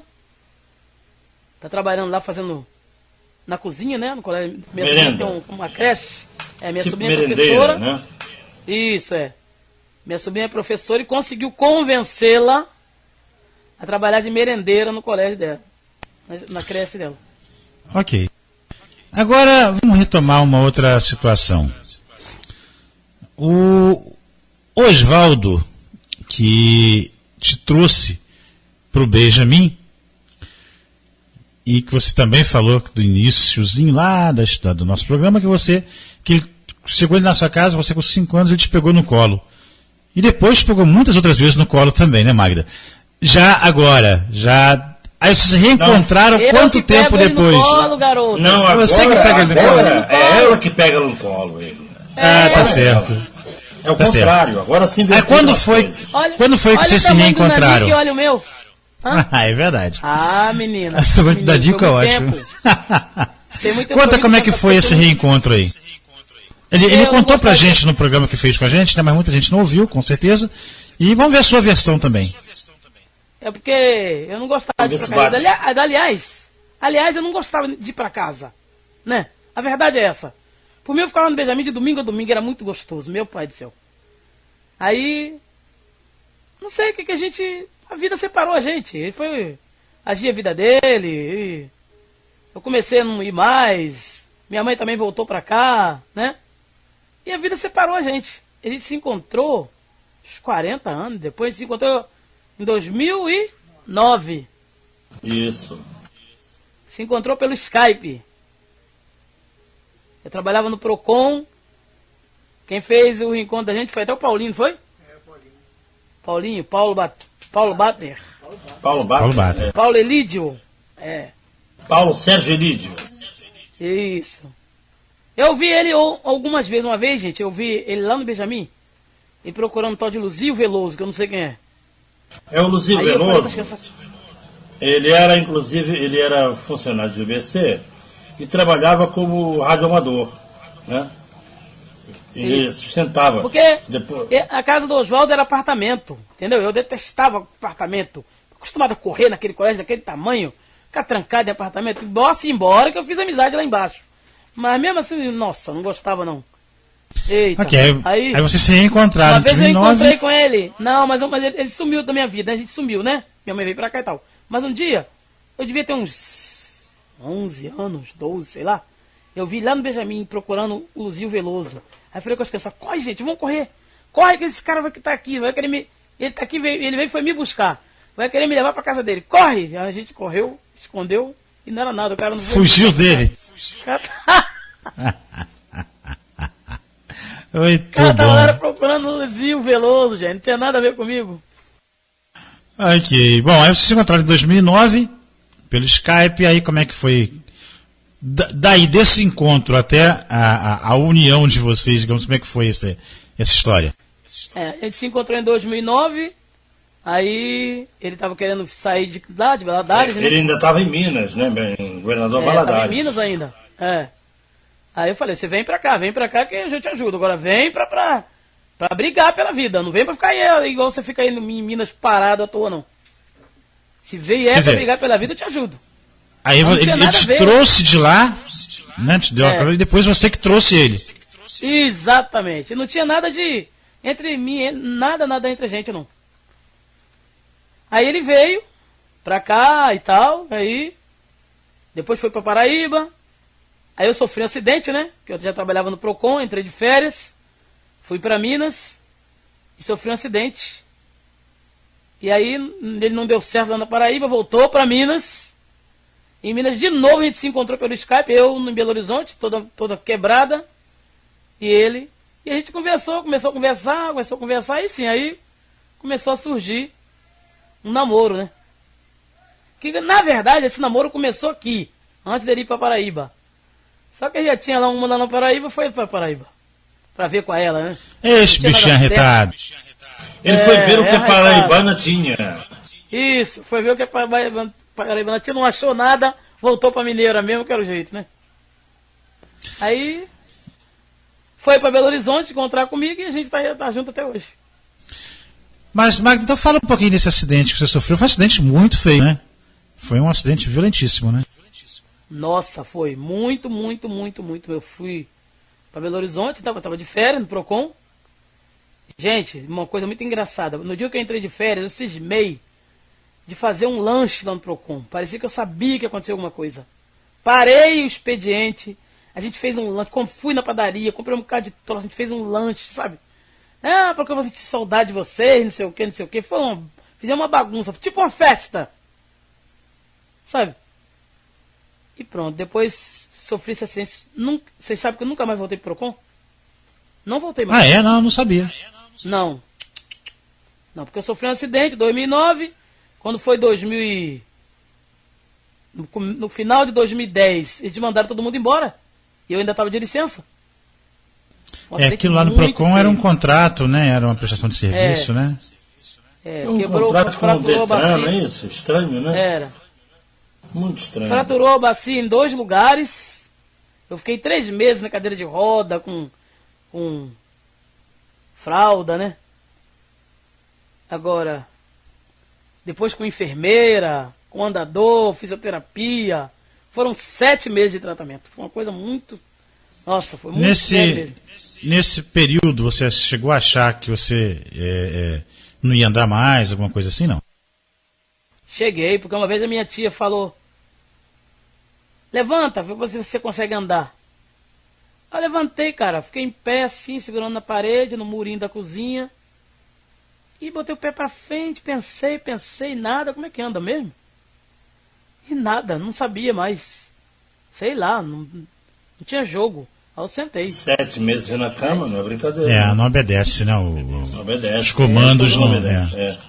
Tá trabalhando lá fazendo na cozinha, né? No colégio. Minha Merenda. sobrinha tem um- uma creche. É, minha Tipo sobrinha é merendeira, professora. né? Isso, é. Minha sobrinha é professora e conseguiu convencê-la a trabalhar de merendeira no colégio dela. Na, na creche dela. Ok. Agora, vamos retomar uma outra situação. O Oswaldo, que te trouxe para o Benjamin, e que você também falou do iniciozinho lá da, da- do nosso programa, que você que ele chegou ele na sua casa, você com cinco anos, ele te pegou no colo. E depois te pegou muitas outras vezes no colo também, né, Magda? Já agora, já... Aí vocês se reencontraram Eu quanto que tempo pego ele depois? No colo, garoto. Não, agora, Você que pega ele no colo? agora é ela que pega no colo ele. Ah, tá É. certo. É o Tá contrário, agora sim Aí quando foi, Olha- quando foi que olha vocês o se tamanho do reencontraram? nariz e olha o meu. Hã? Ah, é verdade. Ah, menina. Essa menino, da dica é foi muito ótimo. tempo. Tem muito- Conta foi como é muito que tempo, foi eu esse tô- reencontro aí. Ele, ele Eu contou pra gostaria- gente no programa que fez com a gente, né, mas muita gente não ouviu, com certeza. E vamos ver a sua versão também. É porque eu não gostava de ir Vamos pra ver casa. se bate. Ali- Aliás, aliás, eu não gostava de ir pra casa. Né? A verdade é essa. Por mim, eu ficava no Benjamin de domingo a domingo, era muito gostoso, meu pai do céu. Aí, não sei o que, que a gente... A vida separou a gente. Ele foi agir a vida dele. E eu comecei a não ir mais. Minha mãe também voltou pra cá, né? E a vida separou a gente. Ele se encontrou uns quarenta anos depois, se encontrou em dois mil e nove. Isso. Se encontrou pelo Skype. Eu trabalhava no Procon. Quem fez o reencontro da gente foi até o Paulinho, foi? É, o Paulinho. Paulinho, Paulo, Bat... Paulo Batner. Paulo Bato. Paulo Bato. É. Paulo Elídio. É, Paulo Sérgio Elídio. isso. Eu vi ele ou- algumas vezes, uma vez, gente, eu vi ele lá no Benjamin, e procurando um tal de Luzio Veloso, que eu não sei quem é. É o Luzio Aí eu falei, Veloso. "Essa- Ele era, inclusive, ele era funcionário do I B C e trabalhava como radioamador, né? Ele sustentava. Porque Depois... a casa do Oswaldo era apartamento, entendeu? Eu detestava apartamento. Acostumado a correr naquele colégio daquele tamanho, ficar trancado em apartamento. Posso ir embora que eu fiz amizade lá embaixo. Mas mesmo assim, nossa, não gostava não. Eita. Ok, aí, aí vocês se reencontraram uma em vez dois mil e nove. eu encontrei com ele. Não, mas, mas ele, ele sumiu da minha vida, né? A gente sumiu, né? Minha mãe veio pra cá e tal. Mas um dia, eu devia ter uns onze anos, doze, sei lá. Eu vi lá no Benjamin procurando o Luzio Veloso. Aí eu falei com as crianças, corre gente, vamos correr. Corre que esse cara vai que tá aqui, vai querer me... Ele tá aqui, veio, ele veio foi me buscar. Vai querer me levar pra casa dele. Corre! Aí a gente correu, escondeu e não era nada. O cara não fugiu dele. Muito o cara tava bom. lá procurando o Luzio Veloso, gente. Não tem nada a ver comigo. Ok. Bom, aí vocês se encontraram em dois mil e nove, pelo Skype, aí como é que foi? Da, daí, desse encontro até a, a, a união de vocês, digamos, como é que foi essa, essa história? É, a gente se encontrou em dois mil e nove, aí ele estava querendo sair de lá, de Valadares. É, ele né? ainda estava em Minas, né, em Governador é, Valadares. Estava em Minas ainda, é. Aí eu falei, você vem pra cá, vem pra cá que a gente ajuda. Agora vem pra, pra, pra brigar pela vida, não vem pra ficar aí, igual você fica aí em Minas parado à toa, não. Se vier pra dizer, brigar pela vida, eu te ajudo. Aí não ele, ele te trouxe de lá, né, te deu é. a... e depois você que trouxe ele. Exatamente, não tinha nada de... Entre mim, nada, nada entre a gente, não. Aí ele veio pra cá e tal, aí depois foi pra Paraíba. Aí eu sofri um acidente, né? Que eu já trabalhava no Procon, entrei de férias, fui pra Minas e sofri um acidente. E aí ele não deu certo lá na Paraíba, voltou pra Minas. Em Minas de novo a gente se encontrou pelo Skype, eu em Belo Horizonte, toda, toda quebrada, e ele... E a gente conversou, começou a conversar, começou a conversar, e sim, aí começou a surgir um namoro, né? Que, na verdade, esse namoro começou aqui, antes dele ir pra Paraíba. Só que ele já tinha lá uma lá na Paraíba, foi pra Paraíba. Pra ver com ela, né? Esse bichinho arretado. Ele é, foi ver o que é a Paraibana tinha. Isso, foi ver o que a Paraibana, Paraibana tinha, não achou nada, voltou pra Mineira mesmo, que era o jeito, né? Aí... Foi para Belo Horizonte encontrar comigo e a gente tá, tá junto até hoje. Mas, Magda, então fala um pouquinho desse acidente que você sofreu. Foi um acidente muito feio, né? Foi um acidente violentíssimo, né? Nossa, foi muito, muito, muito, muito. Eu fui para Belo Horizonte, tava, tava de férias no Procon. Gente, uma coisa muito engraçada. No dia que eu entrei de férias, eu cismei de fazer um lanche lá no Procon. Parecia que eu sabia que ia acontecer alguma coisa. Parei o expediente... A gente fez um lanche, fui na padaria, comprei um bocado de troço, a gente fez um lanche, sabe? Ah, porque eu vou sentir saudade de vocês, não sei o que, não sei o que. Foi uma, fizemos uma bagunça, tipo uma festa. Sabe? E pronto, depois sofri esse acidente. Nunca, vocês sabem que eu nunca mais voltei pro Procon? Não voltei mais. Ah, é? Não, não sabia. Não. Não, porque eu sofri um acidente em dois mil e nove, quando foi dois mil e... No, no final de dois mil e dez, eles mandaram todo mundo embora. E eu ainda estava de licença. Um é, aquilo lá no Procon feio. Era um contrato, né? Era uma prestação de serviço, é. né? É, um quebrou, contrato com o Detran, não é isso? Estranho, né? Era. Muito estranho. Fraturou a bacia em dois lugares. Eu fiquei três meses na cadeira de roda, com, com fralda, né? Agora, depois com enfermeira, com andador, fisioterapia... Foram sete meses de tratamento. Foi uma coisa muito... Nossa, foi muito nesse, sério mesmo. Nesse período, você chegou a achar que você é, é, não ia andar mais, alguma coisa assim, não? Cheguei, porque uma vez a minha tia falou... Levanta, vê se você consegue andar. Eu levantei, cara. Fiquei em pé assim, segurando na parede, no murinho da cozinha. E botei o pé pra frente, pensei, pensei, nada. Como é que anda mesmo? E nada, não sabia mais. Sei lá, não, não tinha jogo. Aí eu sentei. Sete meses na cama, não é brincadeira. É, não obedece, né? O, não obedece. Os comandos é, não obedecem. É.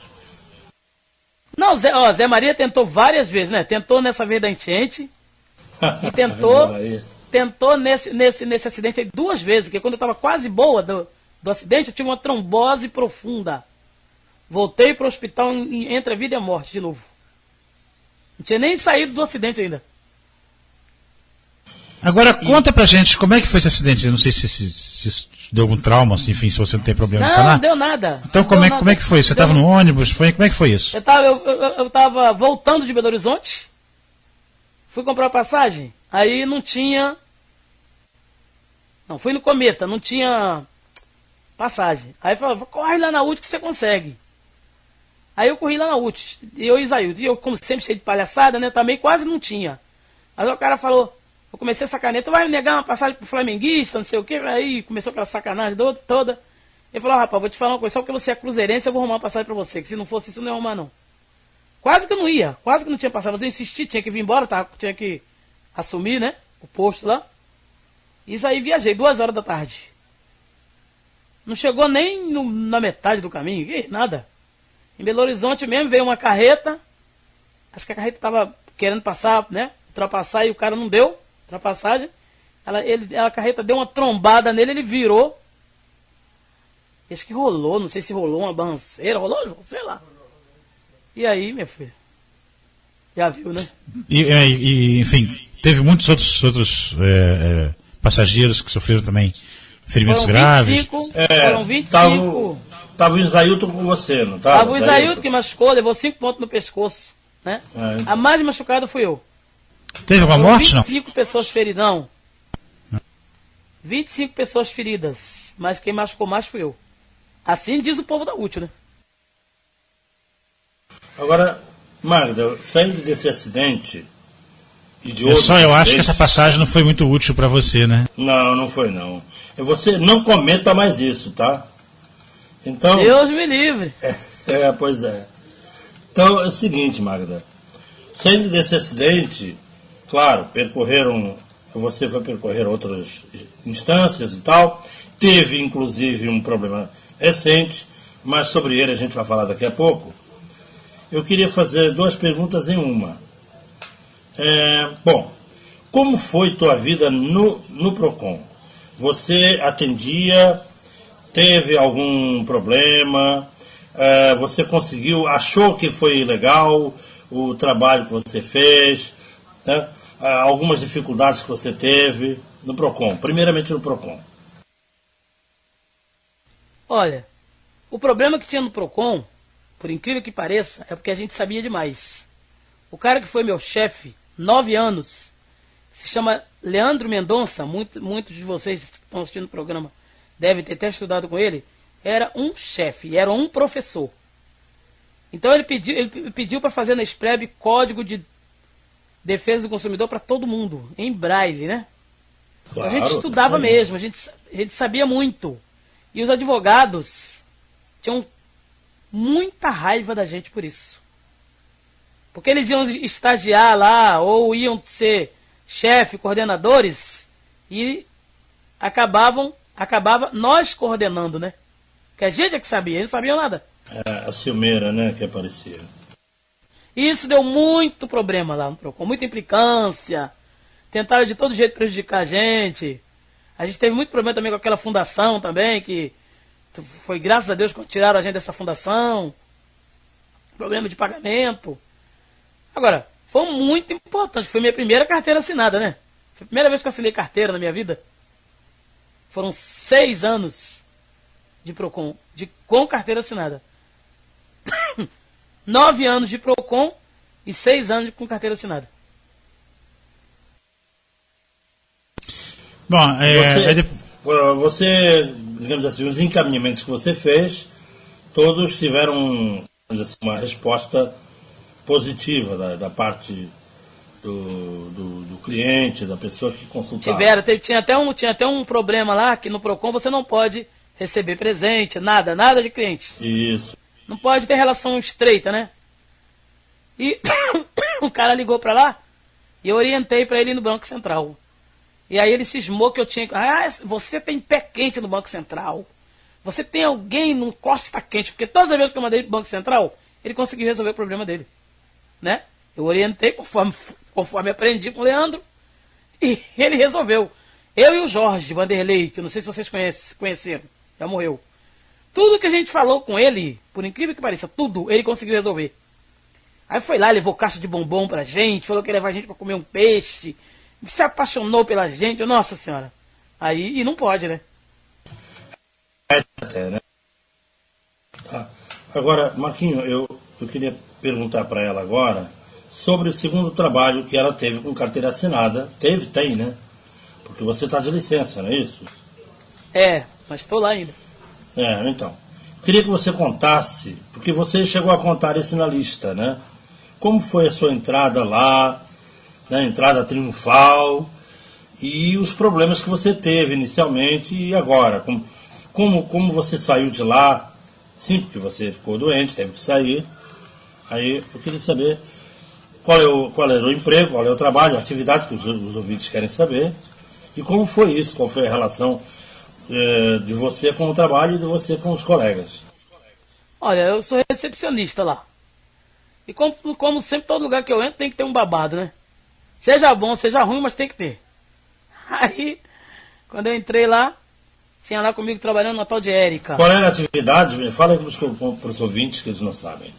Não, Zé, ó, Zé Maria tentou várias vezes, né? Tentou nessa vez da enchente. E tentou, tentou nesse, nesse, nesse acidente aí duas vezes. Porque quando eu estava quase boa do, do acidente, eu tive uma trombose profunda. Voltei para o hospital em, entre a vida e a morte de novo. Não tinha nem saído do acidente ainda. Agora, conta pra gente, como é que foi esse acidente? Eu não sei se, se, se isso deu algum trauma, assim, enfim, se você não tem problema não, de falar. Não, deu nada. Então, como é, como é que foi? Você estava no ônibus? Foi, como é que foi isso? Eu estava eu, eu, eu tava voltando de Belo Horizonte, fui comprar passagem, aí não tinha... Não, fui no Cometa, não tinha passagem. Aí falou, corre lá na U T que você consegue. Aí eu corri lá na U T, e eu e Isaílton. E eu, como sempre, cheio de palhaçada, né, também quase não tinha. Aí o cara falou, eu comecei a sacanear, tu vai me negar uma passagem pro flamenguista, não sei o quê. Aí começou aquela sacanagem toda. toda. Ele falou, rapaz, vou te falar uma coisa, só porque você é cruzeirense, eu vou arrumar uma passagem pra você, que se não fosse isso, não ia arrumar, não. Quase que eu não ia, quase que não tinha passagem, mas eu insisti, tinha que vir embora, tá? Tinha que assumir, né, o posto lá. Isso aí, viajei, duas horas da tarde. Não chegou nem no, na metade do caminho, que, nada. Em Belo Horizonte mesmo veio uma carreta, acho que a carreta estava querendo passar, né, ultrapassar, e o cara não deu ultrapassagem. Ela, ele, a carreta deu uma trombada nele, ele virou. Acho que rolou, não sei se rolou uma banceira, rolou, sei lá. E aí, meu filho, já viu, né? E, e enfim, teve muitos outros, outros é, é, passageiros que sofreram também ferimentos foram graves. vinte e cinco, é, foram vinte e cinco. Tava o Isaílton com você, não tava? Tava o Isaílton que machucou, levou cinco pontos no pescoço, né? É, então. A mais machucada fui eu. Teve alguma morte, não? vinte e cinco pessoas feridas, não. vinte e cinco pessoas feridas, mas quem machucou mais fui eu. Assim diz o povo da U T, né? Agora, Magda, saindo desse acidente e de eu outros... Só eu acho que essa passagem não foi muito útil para você, né? Não, não foi não. Você não cometa mais isso, tá? Então... Deus me livre. É, é, pois é. Então, é o seguinte, Magda. Saindo desse acidente, claro, percorreram... Você foi percorrer outras instâncias e tal. Teve, inclusive, um problema recente, mas sobre ele a gente vai falar daqui a pouco. Eu queria fazer duas perguntas em uma. É, bom, como foi tua vida no, no PROCON? Você atendia, teve algum problema, é, você conseguiu, achou que foi legal o trabalho que você fez, né? Algumas dificuldades que você teve no PROCON, primeiramente no PROCON. Olha, o problema que tinha no PROCON, por incrível que pareça, é porque a gente sabia demais. O cara que foi meu chefe, nove anos, se chama Leandro Mendonça, muito, muitos de vocês que estão assistindo o programa devem ter até estudado com ele, era um chefe, era um professor. Então ele pediu, ele pediu para fazer na SPREB código de defesa do consumidor para todo mundo, em braille, né? Claro, a gente estudava mesmo, a gente, a gente sabia muito. E os advogados tinham muita raiva da gente por isso. Porque eles iam estagiar lá, ou iam ser chefe, coordenadores, e acabavam, acabava nós coordenando, né? Que a gente é que sabia, eles não sabiam nada. Era a ciumeira, né, que aparecia. E isso deu muito problema lá no PROCON, muita implicância. Tentaram de todo jeito prejudicar a gente. A gente teve muito problema também com aquela fundação também, que foi graças a Deus que tiraram a gente dessa fundação. Problema de pagamento. Agora, foi muito importante. Foi minha primeira carteira assinada, né? Foi a primeira vez que eu assinei carteira na minha vida. Foram seis anos de PROCON, de, com carteira assinada. Nove anos de PROCON e seis anos com carteira assinada. Bom, é, você, você, digamos assim, os encaminhamentos que você fez, todos tiveram assim, uma resposta positiva da, da parte do, do, do cliente, da pessoa que consultava. Tiveram, teve, tinha, até um, tinha até um problema lá, que no PROCON você não pode receber presente, nada, nada de cliente. Isso. Não pode ter relação estreita, né? E o cara ligou pra lá e eu orientei pra ele ir no Banco Central. E aí ele cismou que eu tinha... Ah, você tem pé quente no Banco Central. Você tem alguém no Costa Quente. Porque todas as vezes que eu mandei pro Banco Central, ele conseguiu resolver o problema dele. Né? Eu orientei conforme, conforme aprendi com o Leandro. E ele resolveu. Eu e o Jorge Vanderlei, que eu não sei se vocês conhecem, conheceram. Já morreu. Tudo que a gente falou com ele, por incrível que pareça, tudo, ele conseguiu resolver. Aí foi lá, levou caixa de bombom pra gente, falou que ia levar a gente pra comer um peixe, se apaixonou pela gente, nossa senhora. Aí, e não pode, né? É, até, né? Tá. Agora, Marquinho, eu, eu queria perguntar para ela agora sobre o segundo trabalho que ela teve com carteira assinada. Teve, tem, né? Porque você está de licença, não é isso? É, mas estou lá ainda. É, então. Queria que você contasse, porque você chegou a contar isso na lista, né? Como foi a sua entrada lá, né? Entrada triunfal, e os problemas que você teve inicialmente e agora. Como, como, como você saiu de lá? Sim, porque você ficou doente, teve que sair. Aí eu queria saber qual, é o, qual era o emprego, qual é o trabalho, a atividade que os, os ouvintes querem saber. E como foi isso, qual foi a relação eh, de você com o trabalho e de você com os colegas. Olha, eu sou recepcionista lá. E como, como sempre, todo lugar que eu entro tem que ter um babado, né? Seja bom, seja ruim, mas tem que ter. Aí, quando eu entrei lá, tinha lá comigo trabalhando uma tal de Érica. Qual era a atividade? Fala aí para os ouvintes que eles não sabem.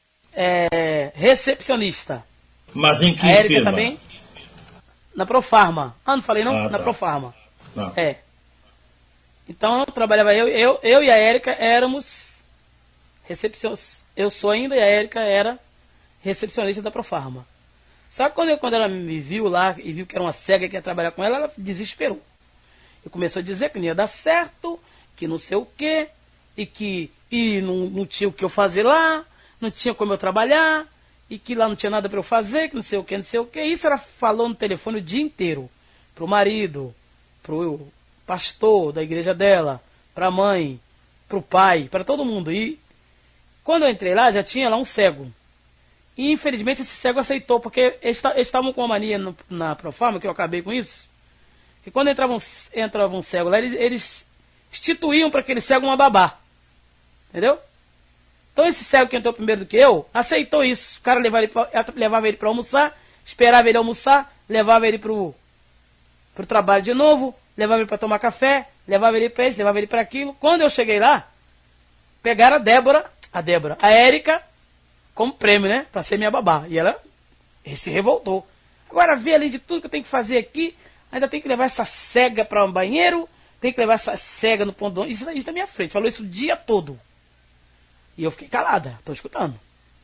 É, recepcionista. Mas em que a Érica firma? Também, na Profarma. Ah, não falei não? Ah, na tá. Profarma. Não. É. Então eu trabalhava, eu, eu, eu e a Érica éramos recepcionistas. Eu sou ainda e a Érica era recepcionista da Profarma. Só que quando, eu, quando ela me viu lá e viu que era uma cega que ia trabalhar com ela, ela desesperou. E começou a dizer que não ia dar certo, que não sei o quê, e que e não, não tinha o que eu fazer lá, não tinha como eu trabalhar, e que lá não tinha nada para eu fazer, que não sei o que, não sei o que. Isso ela falou no telefone o dia inteiro. Pro marido, pro pastor da igreja dela, pra mãe, pro pai, para todo mundo. E quando eu entrei lá, já tinha lá um cego. E infelizmente esse cego aceitou, porque eles estavam com uma mania no, na Profarma, que eu acabei com isso, que quando entrava um, entrava um cego lá, eles, eles instituíam para aquele cego uma babá. Entendeu? Então esse cego que entrou primeiro do que eu, aceitou isso. O cara levava ele pra, levava ele para almoçar, esperava ele almoçar, levava ele pro, pro trabalho de novo, levava ele para tomar café, levava ele para isso, levava ele para aquilo. Quando eu cheguei lá, pegaram a Débora, a Débora, a Érica, como prêmio, né? Para ser minha babá. E ela se revoltou. Agora vê, além de tudo que eu tenho que fazer aqui, ainda tem que levar essa cega para um banheiro, tem que levar essa cega no ponto do... Isso, isso na minha frente, falou isso o dia todo. E eu fiquei calada, estou escutando.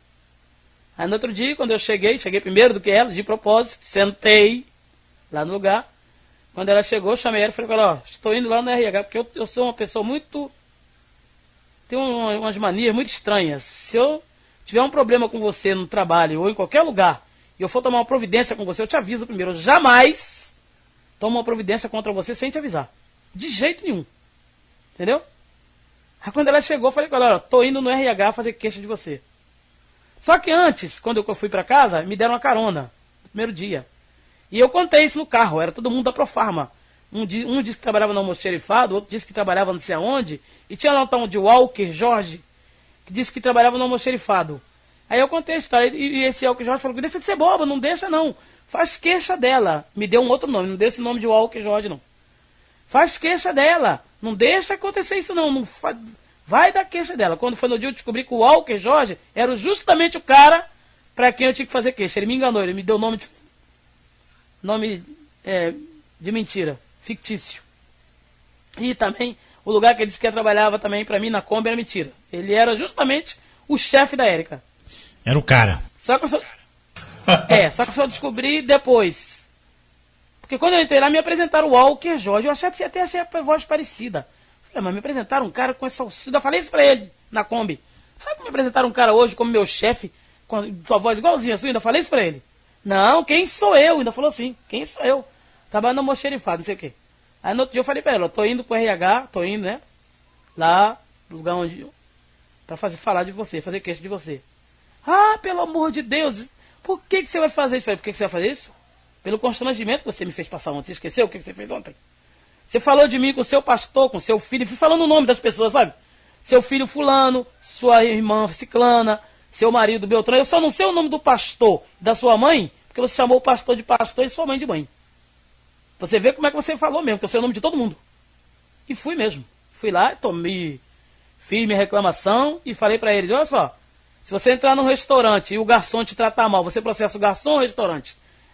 Aí no outro dia, quando eu cheguei, cheguei primeiro do que ela, de propósito, sentei lá no lugar. Quando ela chegou, eu chamei ela e falei, ó, estou indo lá no R H, porque eu, eu sou uma pessoa muito... Tenho umas manias muito estranhas. Se eu tiver um problema com você no trabalho ou em qualquer lugar, e eu for tomar uma providência com você, eu te aviso primeiro. Eu jamais tomo uma providência contra você sem te avisar. De jeito nenhum. Entendeu? Aí quando ela chegou, eu falei com ela, ó, tô indo no R H fazer queixa de você. Só que antes, quando eu fui para casa, me deram uma carona, no primeiro dia. E eu contei isso no carro, era todo mundo da Profarma. Um, di, um disse que trabalhava no almoxerifado, outro disse que trabalhava não sei aonde, e tinha lá um tal de Walker Jorge, que disse que trabalhava no almoxerifado. Aí eu contei a história, e, e esse Walker Jorge falou, deixa de ser boba, não deixa não. Faz queixa dela. Me deu um outro nome, não deu esse nome de Walker Jorge não. Faz queixa dela. Não deixa acontecer isso não. não fa... Vai dar queixa dela. Quando foi no dia eu descobri que o Walker Jorge era justamente o cara para quem eu tinha que fazer queixa. Ele me enganou, ele me deu nome de, nome, é, de mentira, fictício. E também o lugar que ele disse que trabalhava também para mim na Kombi era mentira. Ele era justamente o chefe da Érica. Era o cara. Só que eu só... É, só que eu só descobri depois. Porque quando eu entrei lá, me apresentaram o Walker Jorge. Eu achei, até achei a voz parecida. Falei, mas me apresentaram um cara com essa... Eu falei isso pra ele, na Kombi. Sabe que me apresentaram um cara hoje como meu chefe, com a sua voz igualzinha a sua? Ainda falei isso pra ele. Não, quem sou eu? Ainda falou assim, quem sou eu? Trabalhando no almoxerifado, não sei o quê. Aí no outro dia eu falei pra ela, eu tô indo pro R H, tô indo, né? Lá, no lugar onde... Pra fazer, falar de você, fazer queixa de você. Ah, pelo amor de Deus, por que, que você vai fazer isso? Eu falei, por que, que você vai fazer isso? Pelo constrangimento que você me fez passar ontem. Você esqueceu o que, que você fez ontem? Você falou de mim com seu pastor, com seu filho, fui falando o nome das pessoas, sabe? Seu filho fulano, sua irmã ciclana, seu marido Beltrano. Eu só não sei o nome do pastor da sua mãe, porque você chamou o pastor de pastor e sua mãe de mãe. Você vê como é que você falou mesmo, que eu sei o nome de todo mundo. E fui mesmo. Fui lá, tomei, fiz minha reclamação e falei pra eles, olha só, se você entrar num restaurante e o garçom te tratar mal, você processa o garçom ou o restaurante?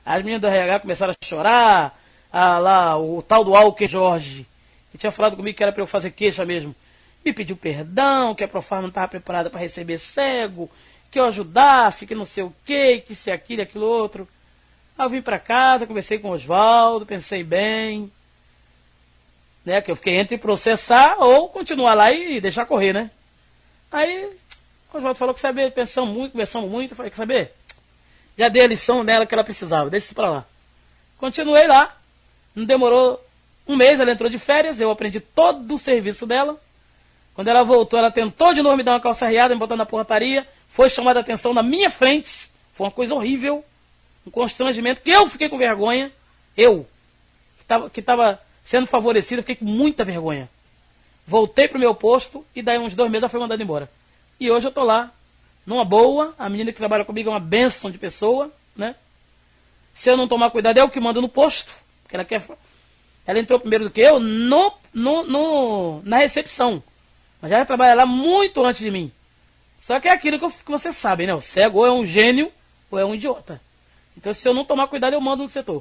As meninas do R H começaram a chorar, a, lá, o tal do Alker Jorge, que tinha falado comigo que era para eu fazer queixa mesmo, me pediu perdão, que a Profarma não estava preparada para receber cego, que eu ajudasse, que não sei o quê, que se aquilo, aquilo outro. Aí eu vim para casa, conversei com o Oswaldo, pensei bem, né, que eu fiquei entre processar ou continuar lá e deixar correr, né? Aí o Oswaldo falou que sabia, pensamos muito, conversamos muito, eu falei que saber, já dei a lição dela que ela precisava, deixa isso para lá. Continuei lá, não demorou um mês, ela entrou de férias, eu aprendi todo o serviço dela. Quando ela voltou, ela tentou de novo me dar uma calça riada, me botar na portaria, foi chamada a atenção na minha frente, foi uma coisa horrível, um constrangimento, que eu fiquei com vergonha, eu, que estava que tava sendo favorecido, fiquei com muita vergonha. Voltei pro meu posto e daí uns dois meses ela foi mandada embora. E hoje eu tô lá, numa boa, a menina que trabalha comigo é uma bênção de pessoa, né? Se eu não tomar cuidado, é o que manda no posto, porque ela quer... Ela entrou primeiro do que eu no, no, no, na recepção. Mas já trabalha lá muito antes de mim. Só que é aquilo que, eu, que vocês sabem, né? O cego ou é um gênio ou é um idiota. Então, se eu não tomar cuidado, eu mando no setor.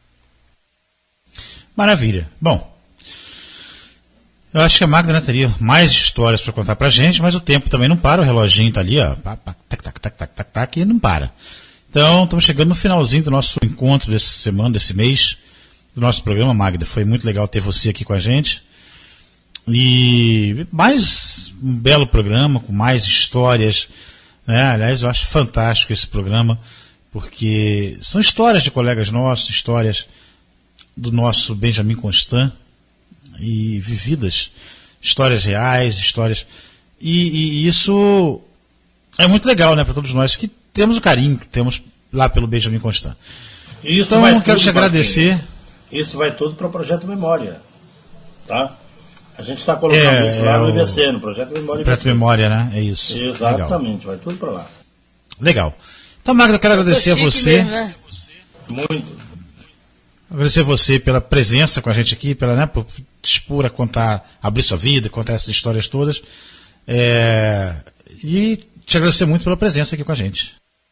Maravilha. Bom, eu acho que a Magda, né, teria mais histórias para contar pra gente, mas o tempo também não para, o reloginho tá ali, ó, tac, tac, tac, tac, tac, tac, tac, e não para. Então, estamos chegando no finalzinho do nosso encontro dessa semana, desse mês, do nosso programa, Magda. Foi muito legal ter você aqui com a gente. E mais um belo programa, com mais histórias, né? Aliás, eu acho fantástico esse programa, porque são histórias de colegas nossos, histórias do nosso Benjamin Constant, e vividas, histórias reais, histórias... E, e isso é muito legal, né, para todos nós que temos o carinho que temos lá pelo Benjamin Constant. Isso então, vai quero te agradecer. Isso vai tudo para o Projeto Memória, tá? A gente está colocando é, isso lá é no o... I B C, no Projeto Memória. Projeto Memória, né? É isso. Exatamente, legal. Vai tudo para lá. Legal. Então, Magda, eu quero agradecer a você. Mesmo, né? Muito. Agradecer a você pela presença com a gente aqui, pela, né, por dispor a contar, abrir sua vida, contar essas histórias todas. É... E te agradecer muito pela presença aqui com a gente.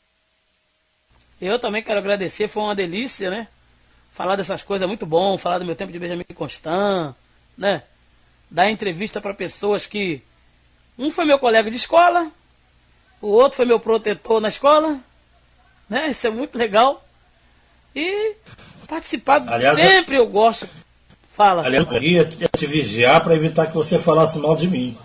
Eu também quero agradecer, foi uma delícia, né? Falar dessas coisas é muito bom, falar do meu tempo de Benjamin Constant, né? Dar entrevista para pessoas que... Um foi meu colega de escola, o outro foi meu protetor na escola, né? Isso é muito legal. E participar, aliás, sempre eu gosto. Fala. Aliás, eu queria te vigiar para evitar que você falasse mal de mim.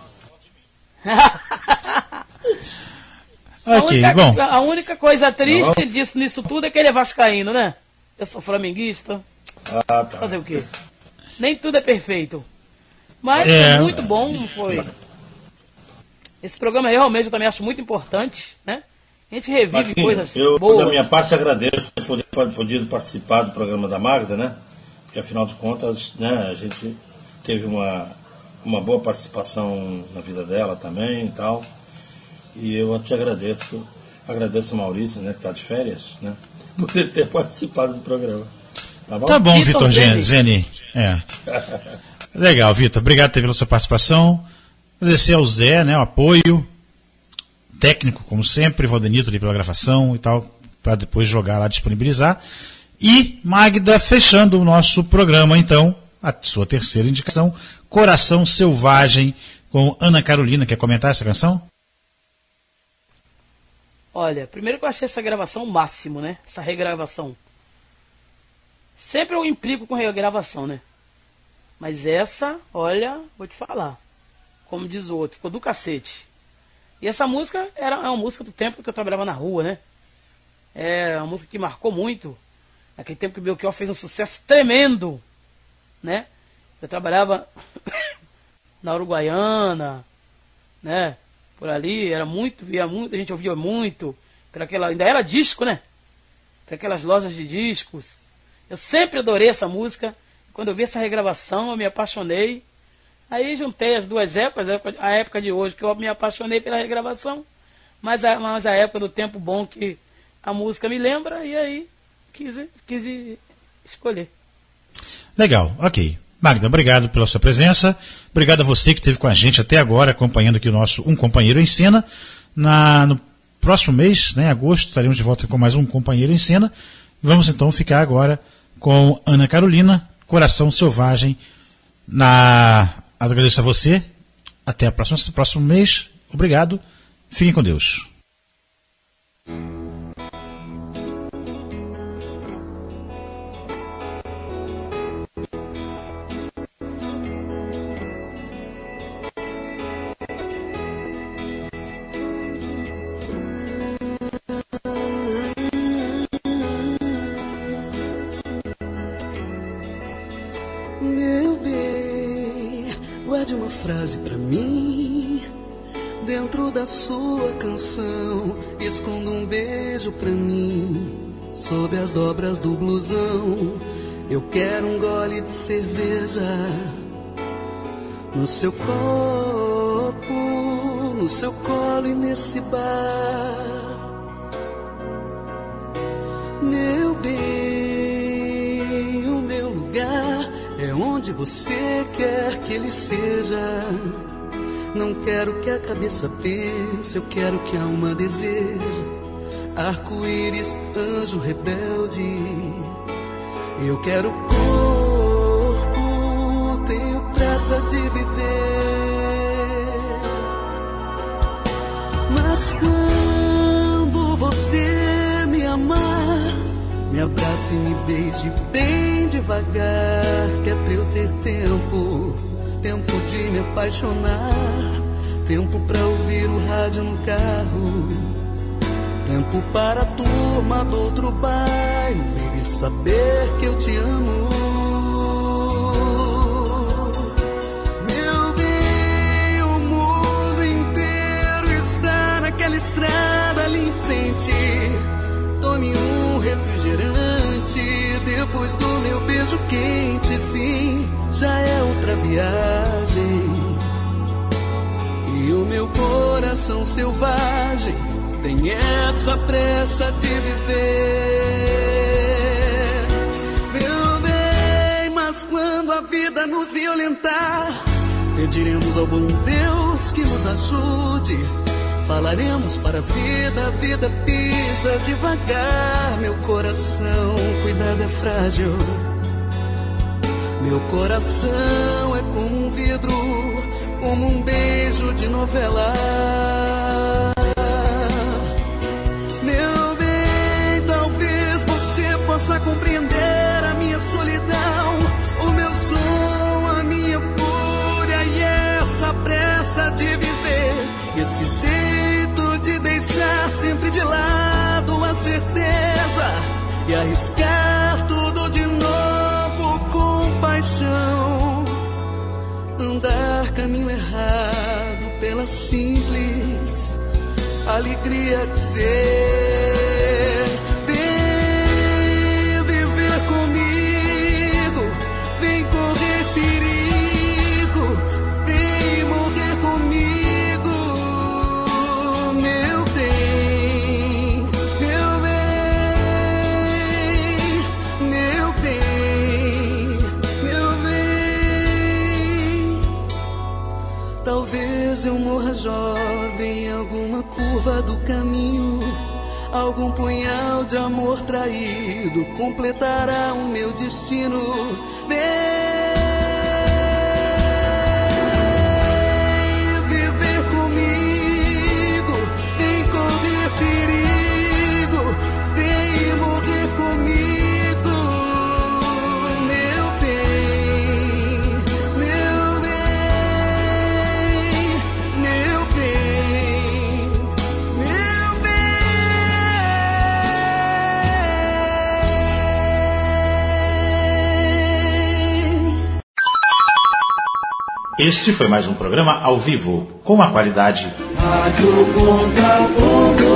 Ok, a, única, bom. a única coisa triste disso, nisso tudo é que ele é vascaíno, né? Eu sou flamenguista. Ah, tá. Fazer o quê? Nem tudo é perfeito. Mas é, foi muito bom, foi. Esse programa realmente eu também acho muito importante, né? A gente revive Marquinhos, coisas eu, boas. Da minha parte, agradeço por ter podido participar do programa da Magda, né? Porque, afinal de contas, né, a gente teve uma, uma boa participação na vida dela também e tal. E eu te agradeço, agradeço o Maurício, né, que está de férias, né, por ter, ter participado do programa. Tá bom, tá bom, Vitor Zeni. É. Legal, Vitor. Obrigado pela sua participação. Agradecer ao Zé, né, o apoio técnico, como sempre, Valdenito ali pela gravação e tal, para depois jogar lá, disponibilizar. E Magda, fechando o nosso programa, então, a sua terceira indicação, Coração Selvagem, com Ana Carolina. Quer comentar essa canção? Olha, primeiro que eu achei essa gravação o máximo, né? Essa regravação. Sempre eu implico com regravação, né? Mas essa, olha, vou te falar. Como diz o outro, ficou do cacete. E essa música era uma música do tempo que eu trabalhava na rua, né? É uma música que marcou muito. Naquele tempo que o Belchior fez um sucesso tremendo, né? Eu trabalhava na Uruguaiana, né? Por ali, era muito, via muito, a gente ouvia muito, por aquela, ainda era disco, né? Por aquelas lojas de discos. Eu sempre adorei essa música. Quando eu vi essa regravação, eu me apaixonei. Aí juntei as duas épocas, a época de hoje, que eu me apaixonei pela regravação, mas a, mas a época do tempo bom que a música me lembra, e aí quis, quis escolher. Legal, ok. Magda, obrigado pela sua presença. Obrigado a você que esteve com a gente até agora, acompanhando aqui o nosso Um Companheiro em Cena. Na, no próximo mês, né, em agosto, estaremos de volta com mais Um Companheiro em Cena. Vamos então ficar agora com Ana Carolina, Coração Selvagem. Na... Agradeço a você. Até o próximo, próximo mês. Obrigado. Fiquem com Deus. Meu bem, guarde uma frase pra mim. Dentro da sua canção, esconda um beijo pra mim. Sob as dobras do blusão, eu quero um gole de cerveja. No seu copo, no seu colo e nesse bar. Meu bem, o meu lugar é onde você quer que ele seja. Não quero que a cabeça pense, eu quero que a alma deseja. Arco-íris, anjo rebelde. Eu quero corpo, tenho pressa de viver. Mas quando você me amar, me abrace e me beije bem devagar. Que é pra eu ter tempo, tempo de me apaixonar. Tempo pra ouvir o rádio no carro. Tempo para a turma do outro bairro e saber que eu te amo. Meu bem, o mundo inteiro está naquela estrada ali em frente. Tome um refrigerante depois do meu beijo quente. Sim, já é outra viagem. E o meu coração selvagem tem essa pressa de viver. Meu bem, mas quando a vida nos violentar, pediremos ao bom Deus que nos ajude. Falaremos para a vida, a vida pisa devagar. Meu coração, cuidado, é frágil. Meu coração é como um vidro, como um beijo de novela. Meu bem, talvez você possa compreender a minha solidão, o meu som, a minha fúria e essa pressa de viver. Esse jeito de deixar sempre de lado a certeza e arriscar tudo de novo com paixão. Andar caminho errado pela simples alegria de ser. Vem viver comigo, vem correr perigo, vem morrer comigo. Meu bem, meu bem, meu bem, meu bem. Talvez eu morra jovem em alguma curva do caminho. Algum punhal de amor traído completará o meu destino. Vem viver comigo, vem correr perigo, vem morrer comigo. Meu bem, meu bem, meu bem, meu Este foi mais um programa ao vivo, com a qualidade Rádio Contraponto.